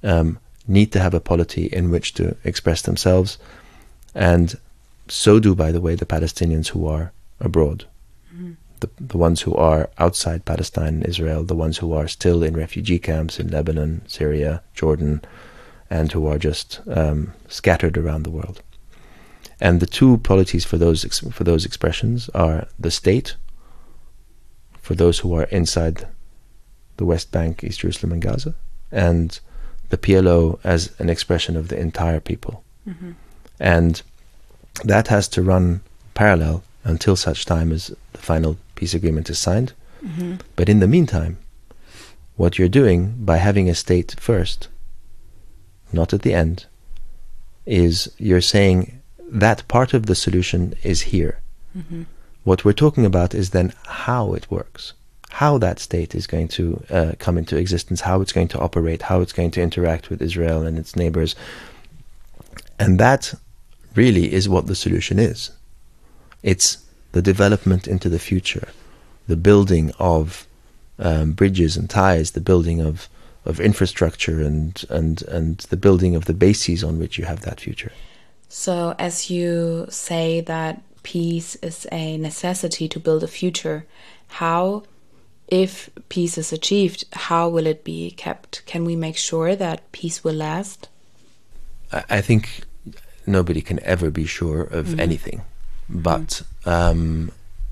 um, need to have a polity in which to express themselves, and so do, by the way, the Palestinians who are abroad. Mm-hmm. The, the ones who are outside Palestine and Israel, the ones who are still in refugee camps in Lebanon, Syria, Jordan, and who are just um, scattered around the world. And the two polities for those ex- for those expressions are the state, for those who are inside the West Bank, East Jerusalem and Gaza, and the P L O as an expression of the entire people. Mm-hmm. And that has to run parallel until such time as the final peace agreement is signed. Mm-hmm. But in the meantime, what you're doing by having a state first, not at the end, is you're saying that part of the solution is here. Mm-hmm. What we're talking about is then how it works, how that state is going to uh, come into existence, how it's going to operate, how it's going to interact with Israel and its neighbors. And that really is what the solution is. It's the development into the future, the building of um, bridges and ties, the building of, of infrastructure and, and, and the building of the bases on which you have that future. So as you say that peace is a necessity to build a future, how, if peace is achieved, how will it be kept? Can we make sure that peace will last? I, I think nobody can ever be sure of mm-hmm. anything. But um,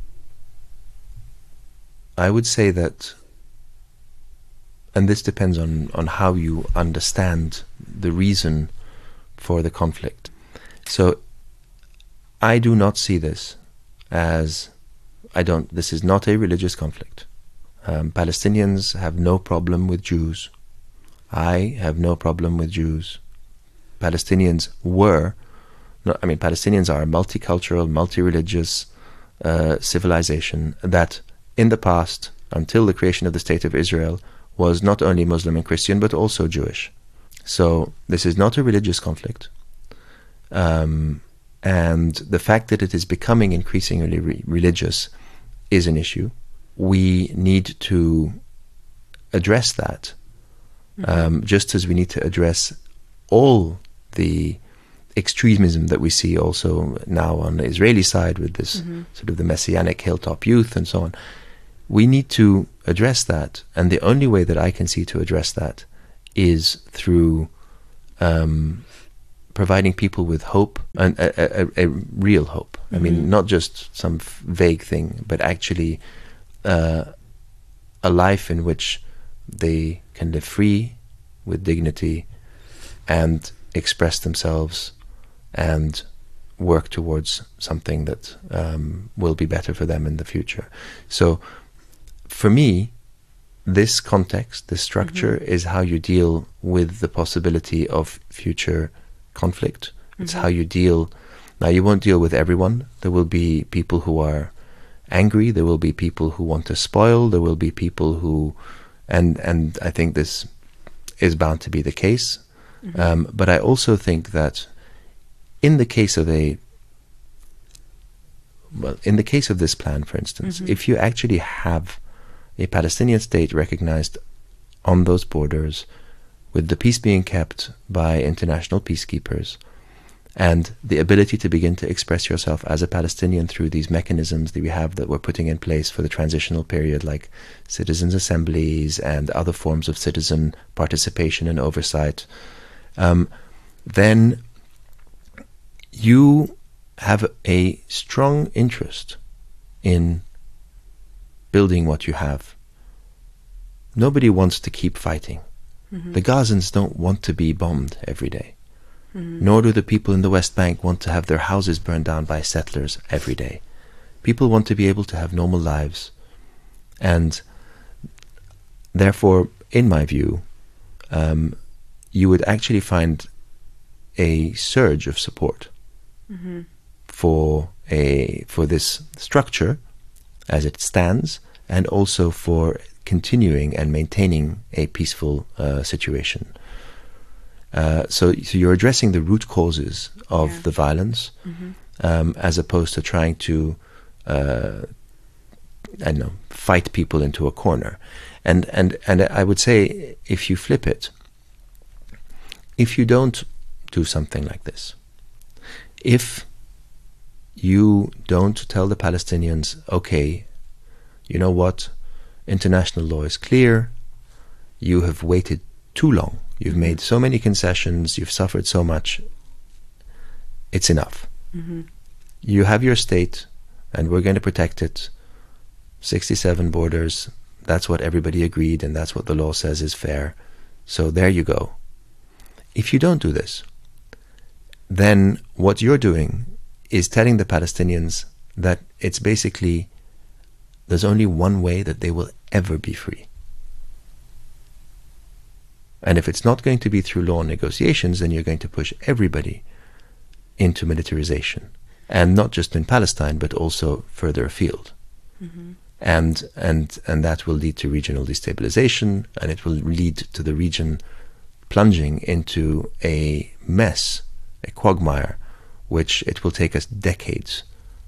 I would say that, and this depends on, on how you understand the reason for the conflict. So I do not see this as, I don't, this is not a religious conflict. Um, Palestinians have no problem with Jews. I have no problem with Jews. Palestinians were, no, I mean, Palestinians are a multicultural, multi-religious uh, civilization that in the past, until the creation of the State of Israel, was not only Muslim and Christian, but also Jewish. So this is not a religious conflict. Um, and the fact that it is becoming increasingly re- religious is an issue. We need to address that, mm-hmm. um, just as we need to address all the extremism that we see also now on the Israeli side with this mm-hmm. sort of the Messianic hilltop youth and so on. We need to address that, and the only way that I can see to address that is through um, providing people with hope, and a, a, a real hope. Mm-hmm. I mean, not just some f- vague thing, but actually uh, a life in which they can live free, with dignity, and express themselves and work towards something that um, will be better for them in the future. So for me, this context, this structure mm-hmm. is how you deal with the possibility of future conflict. It's mm-hmm. how you deal. Now, you won't deal with everyone. There will be people who are angry. There will be people who want to spoil. There will be people who, and and I think this is bound to be the case. Mm-hmm. Um, but I also think that in the case of a, well, in the case of this plan, for instance, mm-hmm. if you actually have a Palestinian state recognized on those borders, with the peace being kept by international peacekeepers, and the ability to begin to express yourself as a Palestinian through these mechanisms that we have that we're putting in place for the transitional period, like citizens' assemblies and other forms of citizen participation and oversight, um, then you have a strong interest in building what you have. Nobody wants to keep fighting. Mm-hmm. The Gazans don't want to be bombed every day. Mm-hmm. Nor do the people in the West Bank want to have their houses burned down by settlers every day. People want to be able to have normal lives. And therefore, in my view, um, you would actually find a surge of support mm-hmm. for a for this structure as it stands, and also for continuing and maintaining a peaceful uh, situation. Uh, so, so you're addressing the root causes of yeah. the violence, mm-hmm. um, as opposed to trying to, uh, I don't know, fight people into a corner. And and and I would say, if you flip it, if you don't do something like this, if you don't tell the Palestinians, okay, you know what, international law is clear, you have waited too long, you've made so many concessions, you've suffered so much, it's enough. Mm-hmm. You have your state, and we're going to protect it. sixty-seven borders, that's what everybody agreed, and that's what the law says is fair. So there you go. If you don't do this, then what you're doing is telling the Palestinians that it's basically, there's only one way that they will ever be free. And if it's not going to be through law and negotiations, then you're going to push everybody into militarization. And not just in Palestine, but also further afield. Mm-hmm. And, and, and that will lead to regional destabilization, and it will lead to the region plunging into a mess, a quagmire, which it will take us decades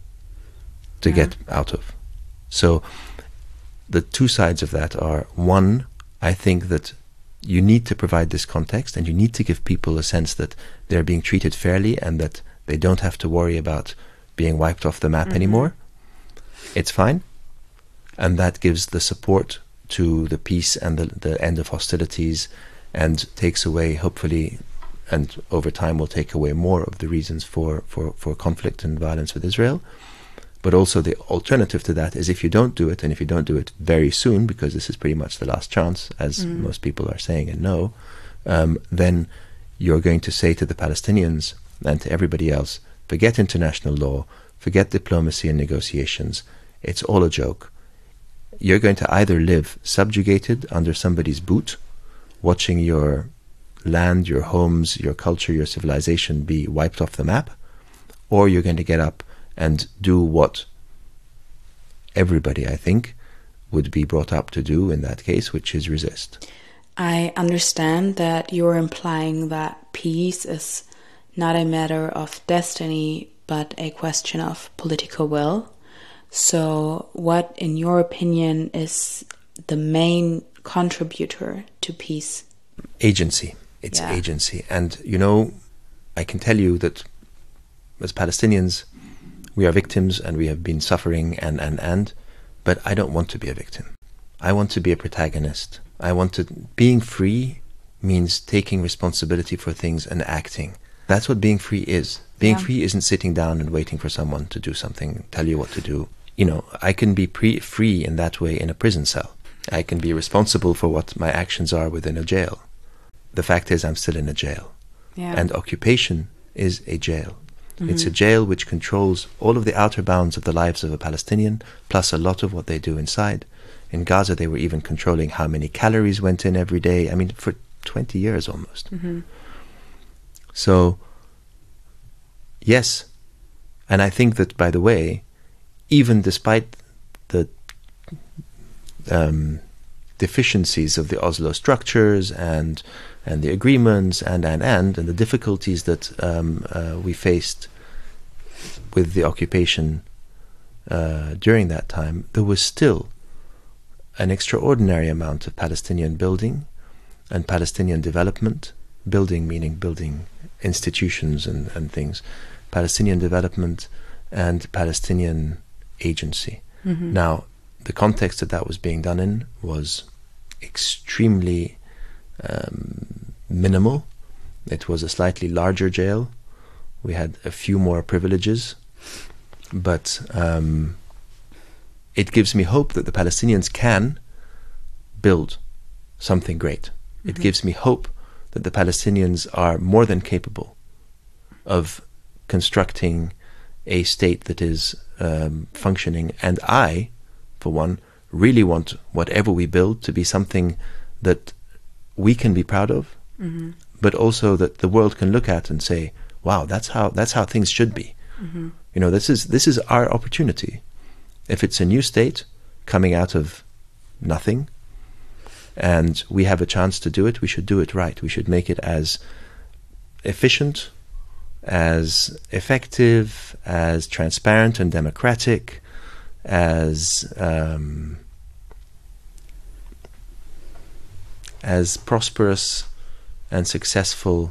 to yeah. get out of. So the two sides of that are, one, I think that you need to provide this context, and you need to give people a sense that they're being treated fairly and that they don't have to worry about being wiped off the map mm-hmm. anymore. It's fine. And that gives the support to the peace and the, the end of hostilities, and takes away, hopefully, and over time will take away more of the reasons for, for, for conflict and violence with Israel. But also the alternative to that is, if you don't do it, and if you don't do it very soon, because this is pretty much the last chance, as mm. most people are saying and know, um, then you're going to say to the Palestinians and to everybody else, forget international law, forget diplomacy and negotiations, it's all a joke. You're going to either live subjugated under somebody's boot, watching your land, your homes, your culture, your civilization be wiped off the map, or you're going to get up and do what everybody, I think, would be brought up to do in that case, which is resist. I understand that you're implying that peace is not a matter of destiny, but a question of political will. So what, in your opinion, is the main contributor to peace? Agency. It's yeah. agency. And, you know, I can tell you that as Palestinians, we are victims and we have been suffering and, and, and, but I don't want to be a victim. I want to be a protagonist. I want to, being free means taking responsibility for things and acting. That's what being free is. Being yeah. free isn't sitting down and waiting for someone to do something, tell you what to do. You know, I can be pre- free in that way in a prison cell. I can be responsible for what my actions are within a jail. The fact is, I'm still in a jail. Yeah. And occupation is a jail. Mm-hmm. It's a jail which controls all of the outer bounds of the lives of a Palestinian, plus a lot of what they do inside. In Gaza, they were even controlling how many calories went in every day. I mean, for twenty years almost. Mm-hmm. So, yes. And I think that, by the way, even despite the um, deficiencies of the Oslo structures and and the agreements and and and and the difficulties that um, uh, we faced with the occupation uh, during that time, there was still an extraordinary amount of Palestinian building and Palestinian development, building meaning building institutions and, and things, Palestinian development and Palestinian agency. Mm-hmm. Now, the context that that was being done in was extremely um, minimal. It was a slightly larger jail. We had a few more privileges, but um, it gives me hope that the Palestinians can build something great. Mm-hmm. It gives me hope that the Palestinians are more than capable of constructing a state that is um, functioning. And I, for one, really want whatever we build to be something that we can be proud of, mm-hmm. but also that the world can look at and say, wow, that's how that's how things should be. Mm-hmm. You know, this is this is our opportunity. If it's a new state coming out of nothing and we have a chance to do it, we should do it right. We should make it as efficient, as effective, as transparent and democratic, as um, as prosperous and successful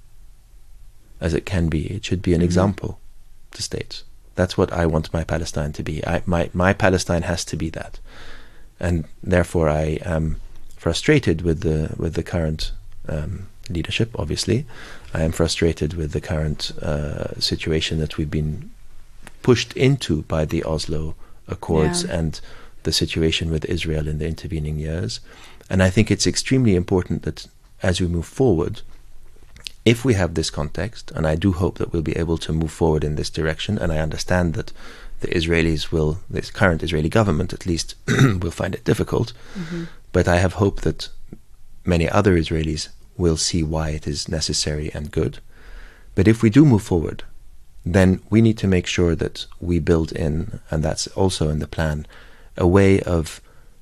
as it can be. It should be an mm-hmm. example to states. That's what I want my Palestine to be. I, my, my Palestine has to be that. And therefore I am frustrated with the with the current um, leadership, obviously. I am frustrated with the current uh, situation that we've been pushed into by the Oslo Accords yeah. and the situation with Israel in the intervening years. And I think it's extremely important that as we move forward, if we have this context, and I do hope that we'll be able to move forward in this direction, and I understand that the Israelis will, this current Israeli government at least, will find it difficult, mm-hmm. but I have hope that many other Israelis will see why it is necessary and good. But if we do move forward, then we need to make sure that we build in, and that's also in the plan, a way of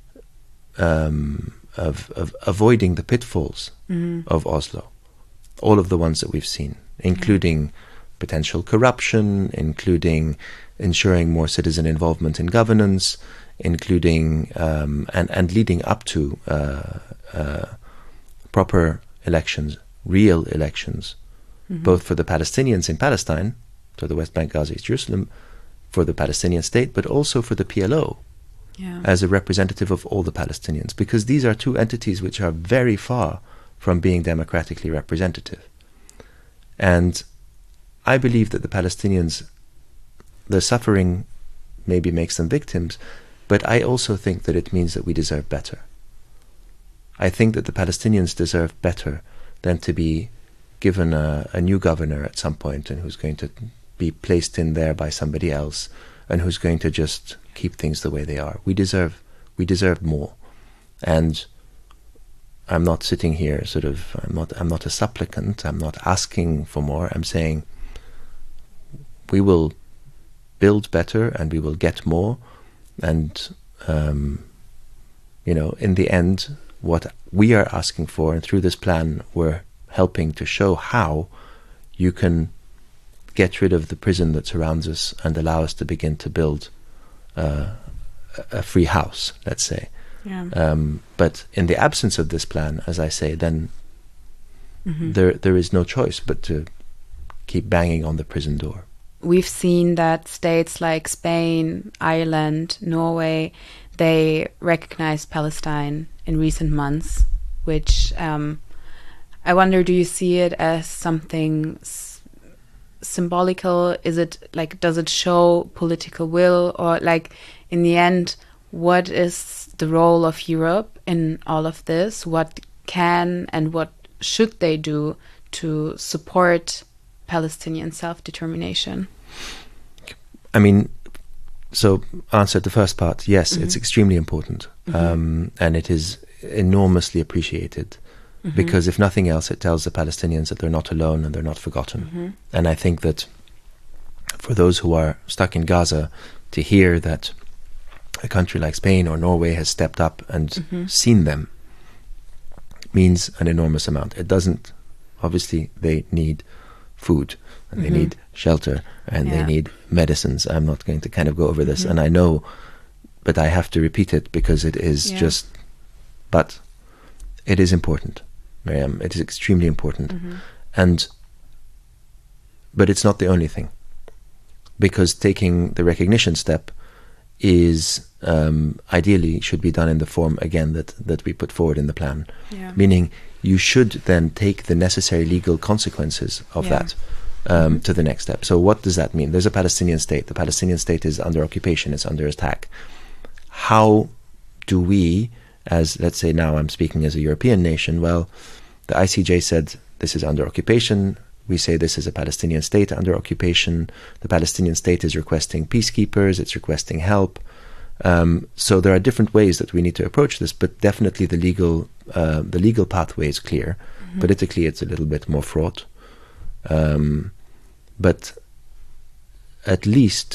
um, of, of avoiding the pitfalls mm-hmm. of Oslo, all of the ones that we've seen, including mm-hmm. potential corruption, including ensuring more citizen involvement in governance, including um, and, and leading up to uh, uh, proper elections, real elections, mm-hmm. both for the Palestinians in Palestine, for the West Bank, Gaza, East Jerusalem, for the Palestinian state, but also for the P L O yeah. as a representative of all the Palestinians, because these are two entities which are very far from being democratically representative. And I believe that the Palestinians, the suffering maybe makes them victims, but I also think that it means that we deserve better. I think that the Palestinians deserve better than to be given a, a new governor at some point and who's going to be placed in there by somebody else and who's going to just keep things the way they are. We deserve we deserve more. And I'm not sitting here sort of I'm not I'm not a supplicant, I'm not asking for more. I'm saying we will build better and we will get more, and um, you know, in the end what we are asking for, and through this plan we're helping to show how you can get rid of the prison that surrounds us and allow us to begin to build uh, a free house, let's say. Yeah. Um, but in the absence of this plan, as I say, then mm-hmm. there there is no choice but to keep banging on the prison door. We've seen that states like Spain, Ireland, Norway, they recognized Palestine in recent months, which um, I wonder, do you see it as something s- symbolical? Is it like, does it show political will? Or like, in the end, what is the role of Europe in all of this? What can and what should they do to support Palestinian self-determination? I mean, so answer the first part, yes, mm-hmm. it's extremely important. Mm-hmm. Um, and it is enormously appreciated. Mm-hmm. Because if nothing else, it tells the Palestinians that they're not alone and they're not forgotten. Mm-hmm. And I think that for those who are stuck in Gaza, to hear that a country like Spain or Norway has stepped up and mm-hmm. seen them means an enormous amount. It doesn't, obviously, they need food and mm-hmm. they need shelter and yeah. they need medicines. I'm not going to kind of go over this, mm-hmm. and I know, but I have to repeat it because it is yeah. just, but it is important. Miriam, it is extremely important. Mm-hmm. And but it's not the only thing, because taking the recognition step is um, ideally should be done in the form again that that we put forward in the plan, yeah. meaning you should then take the necessary legal consequences of yeah. that um, mm-hmm. to the next step. So what does that mean? There's a Palestinian state. The Palestinian state is under occupation. It's under attack. How do we, as, let's say now I'm speaking as a European nation, well, the I C J said this is under occupation. We say this is a Palestinian state under occupation. The Palestinian state is requesting peacekeepers. It's requesting help. Um, so there are different ways that we need to approach this, but definitely the legal uh, the legal pathway is clear. Mm-hmm. Politically, it's a little bit more fraught. Um, but at least,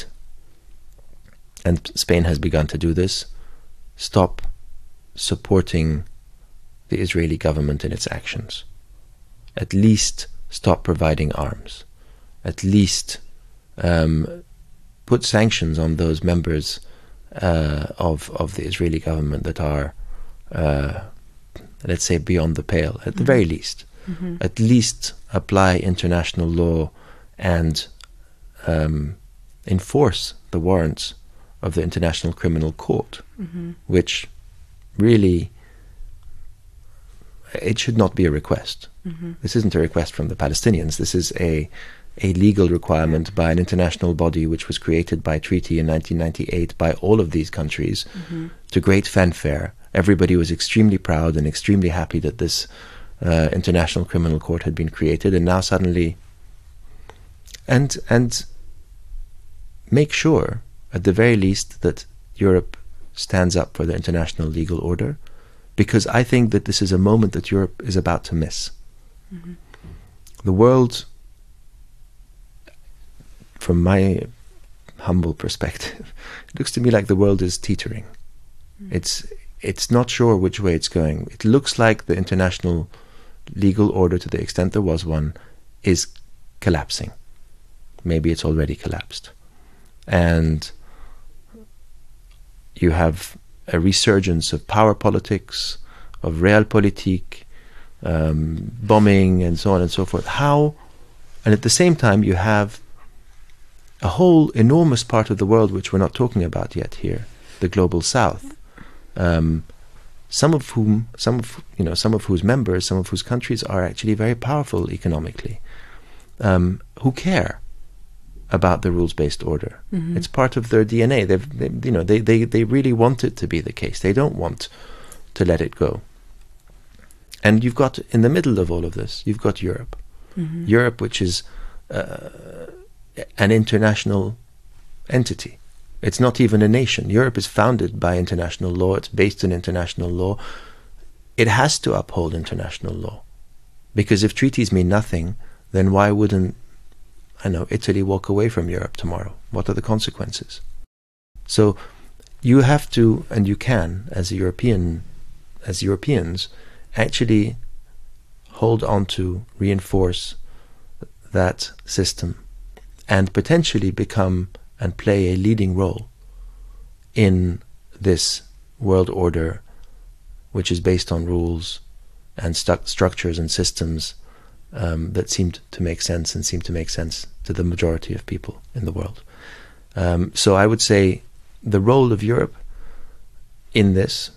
and Spain has begun to do this, stop supporting the Israeli government in its actions. At least stop providing arms. At least um, put sanctions on those members uh, of of the Israeli government that are, uh, let's say, beyond the pale, at mm-hmm. the very least. mm-hmm. at least apply international law and um, enforce the warrants of the International Criminal Court, mm-hmm. which really, it should not be a request. Mm-hmm. This isn't a request from the Palestinians. This is a a legal requirement by an international body which was created by treaty in nineteen ninety-eight by all of these countries, mm-hmm. to great fanfare. Everybody was extremely proud and extremely happy that this uh, International Criminal Court had been created, and now suddenly, and and make sure, at the very least, that Europe stands up for the international legal order, because I think that this is a moment that Europe is about to miss. Mm-hmm. The world, from my humble perspective, it looks to me like the world is teetering. Mm. It's it's not sure which way it's going. It looks like the international legal order, to the extent there was one, is collapsing. Maybe it's already collapsed. And you have a resurgence of power politics, of realpolitik, um, bombing, and so on and so forth. How, and at the same time you have a whole enormous part of the world which we're not talking about yet here, the global south, um, some of whom, some of you know, some of whose members, some of whose countries are actually very powerful economically, um, who care about the rules-based order. Mm-hmm. It's part of their D N A. They've, they, you know, they, they, they really want it to be the case. They don't want to let it go. And you've got, in the middle of all of this, you've got Europe. Mm-hmm. Europe, which is uh, an international entity. It's not even a nation. Europe is founded by international law. It's based on international law. It has to uphold international law. Because if treaties mean nothing, then why wouldn't, I know, Italy walk away from Europe tomorrow? What are the consequences? So you have to, and you can, as a European, as Europeans, actually hold on to, reinforce that system, and potentially become and play a leading role in this world order, which is based on rules and stu- structures and systems um, that seem to make sense and seem to make sense to the majority of people in the world. Um, so I would say the role of Europe in this,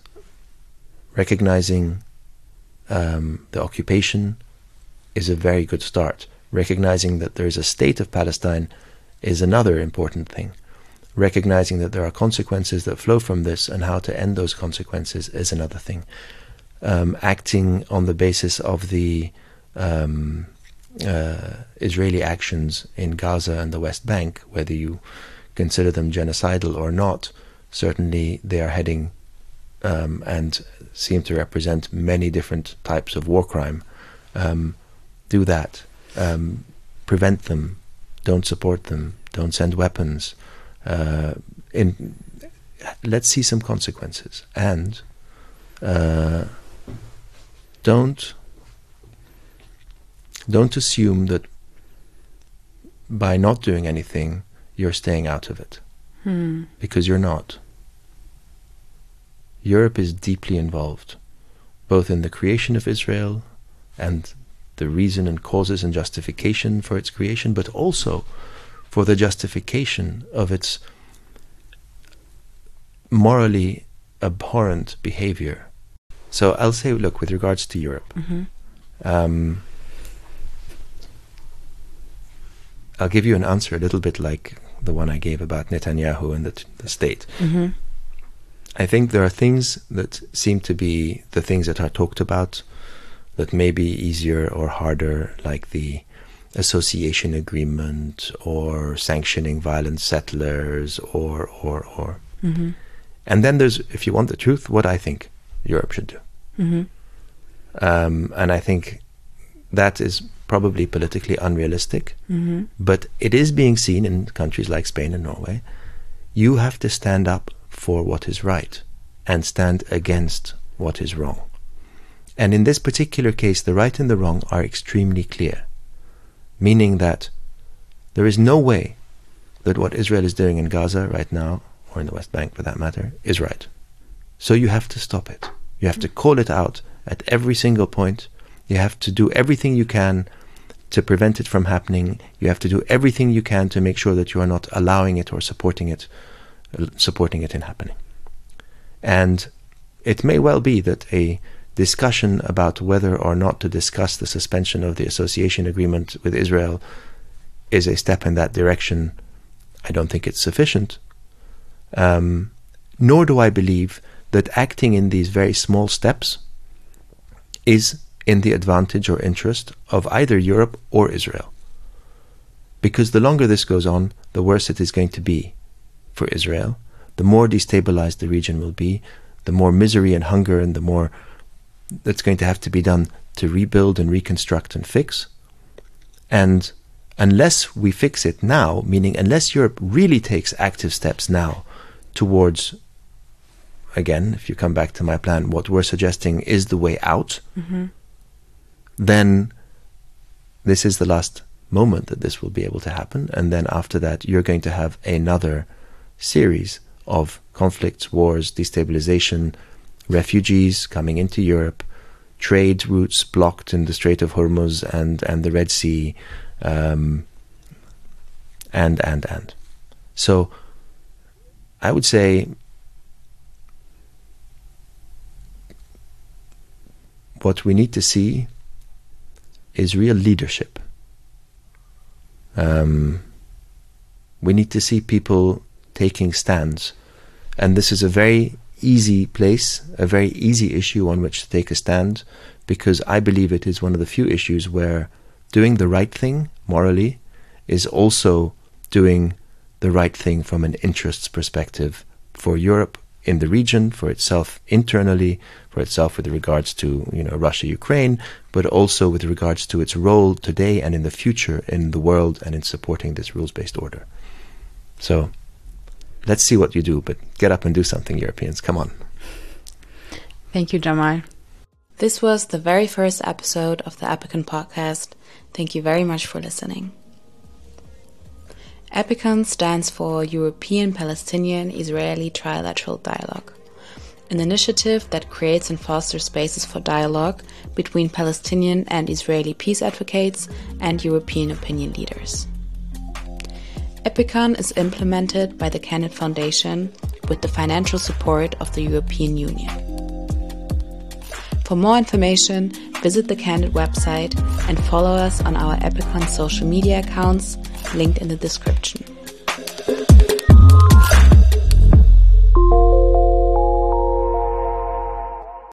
recognizing um, the occupation, is a very good start. Recognizing that there is a state of Palestine is another important thing. Recognizing that there are consequences that flow from this and how to end those consequences is another thing. Um, acting on the basis of the um, uh, Israeli actions in Gaza and the West Bank, whether you consider them genocidal or not, certainly they are heading um, and seem to represent many different types of war crime. Um, do that. Um, prevent them. Don't support them. Don't send weapons. Uh, in, let's see some consequences. And uh, don't don't assume that by not doing anything you're staying out of it. Hmm. Because you're not. Europe is deeply involved, both in the creation of Israel and the reason and causes and justification for its creation, but also for the justification of its morally abhorrent behavior. So I'll say, look, with regards to Europe, mm-hmm. um, I'll give you an answer a little bit like the one I gave about Netanyahu and the, the state. Mm-hmm. I think there are things that seem to be the things that are talked about that may be easier or harder, like the association agreement or sanctioning violent settlers or, or, or. Mm-hmm. And then there's, if you want the truth, what I think Europe should do. Mm-hmm. Um, and I think that is probably politically unrealistic, mm-hmm. but it is being seen in countries like Spain and Norway. You have to stand up for what is right and stand against what is wrong. And in this particular case, the right and the wrong are extremely clear, meaning that there is no way that what Israel is doing in Gaza right now, or in the West Bank for that matter, is right. So you have to stop it. You have to call it out at every single point. You have to do everything you can to prevent it from happening. You have to do everything you can to make sure that you are not allowing it or supporting it, supporting it in happening. And it may well be that a discussion about whether or not to discuss the suspension of the association agreement with Israel is a step in that direction. I don't think it's sufficient. Um, nor do I believe that acting in these very small steps is in the advantage or interest of either Europe or Israel. Because the longer this goes on, the worse it is going to be for Israel. The more destabilized the region will be, the more misery and hunger and the more that's going to have to be done to rebuild and reconstruct and fix. And unless we fix it now, meaning unless Europe really takes active steps now towards, again, if you come back to my plan, what we're suggesting is the way out, mm-hmm. then this is the last moment that this will be able to happen. And then after that, you're going to have another series of conflicts, wars, destabilization, refugees coming into Europe, trade routes blocked in the Strait of Hormuz and, and the Red Sea, um, and, and, and. So I would say what we need to see is real leadership. Um, we need to see people taking stands. And this is a very easy place, a very easy issue on which to take a stand, because I believe it is one of the few issues where doing the right thing morally is also doing the right thing from an interests perspective for Europe in the region, for itself internally, for itself with regards to, you know, Russia, Ukraine, but also with regards to its role today and in the future in the world and in supporting this rules-based order. So let's see what you do, but get up and do something, Europeans. Come on. Thank you, Jamal. This was the very first episode of the Epicon podcast. Thank you very much for listening. Epicon stands for European Palestinian Israeli Trilateral Dialogue, an initiative that creates and fosters spaces for dialogue between Palestinian and Israeli peace advocates and European opinion leaders. Epicon is implemented by the Candid Foundation with the financial support of the European Union. For more information, visit the Candid website and follow us on our Epicon social media accounts linked in the description.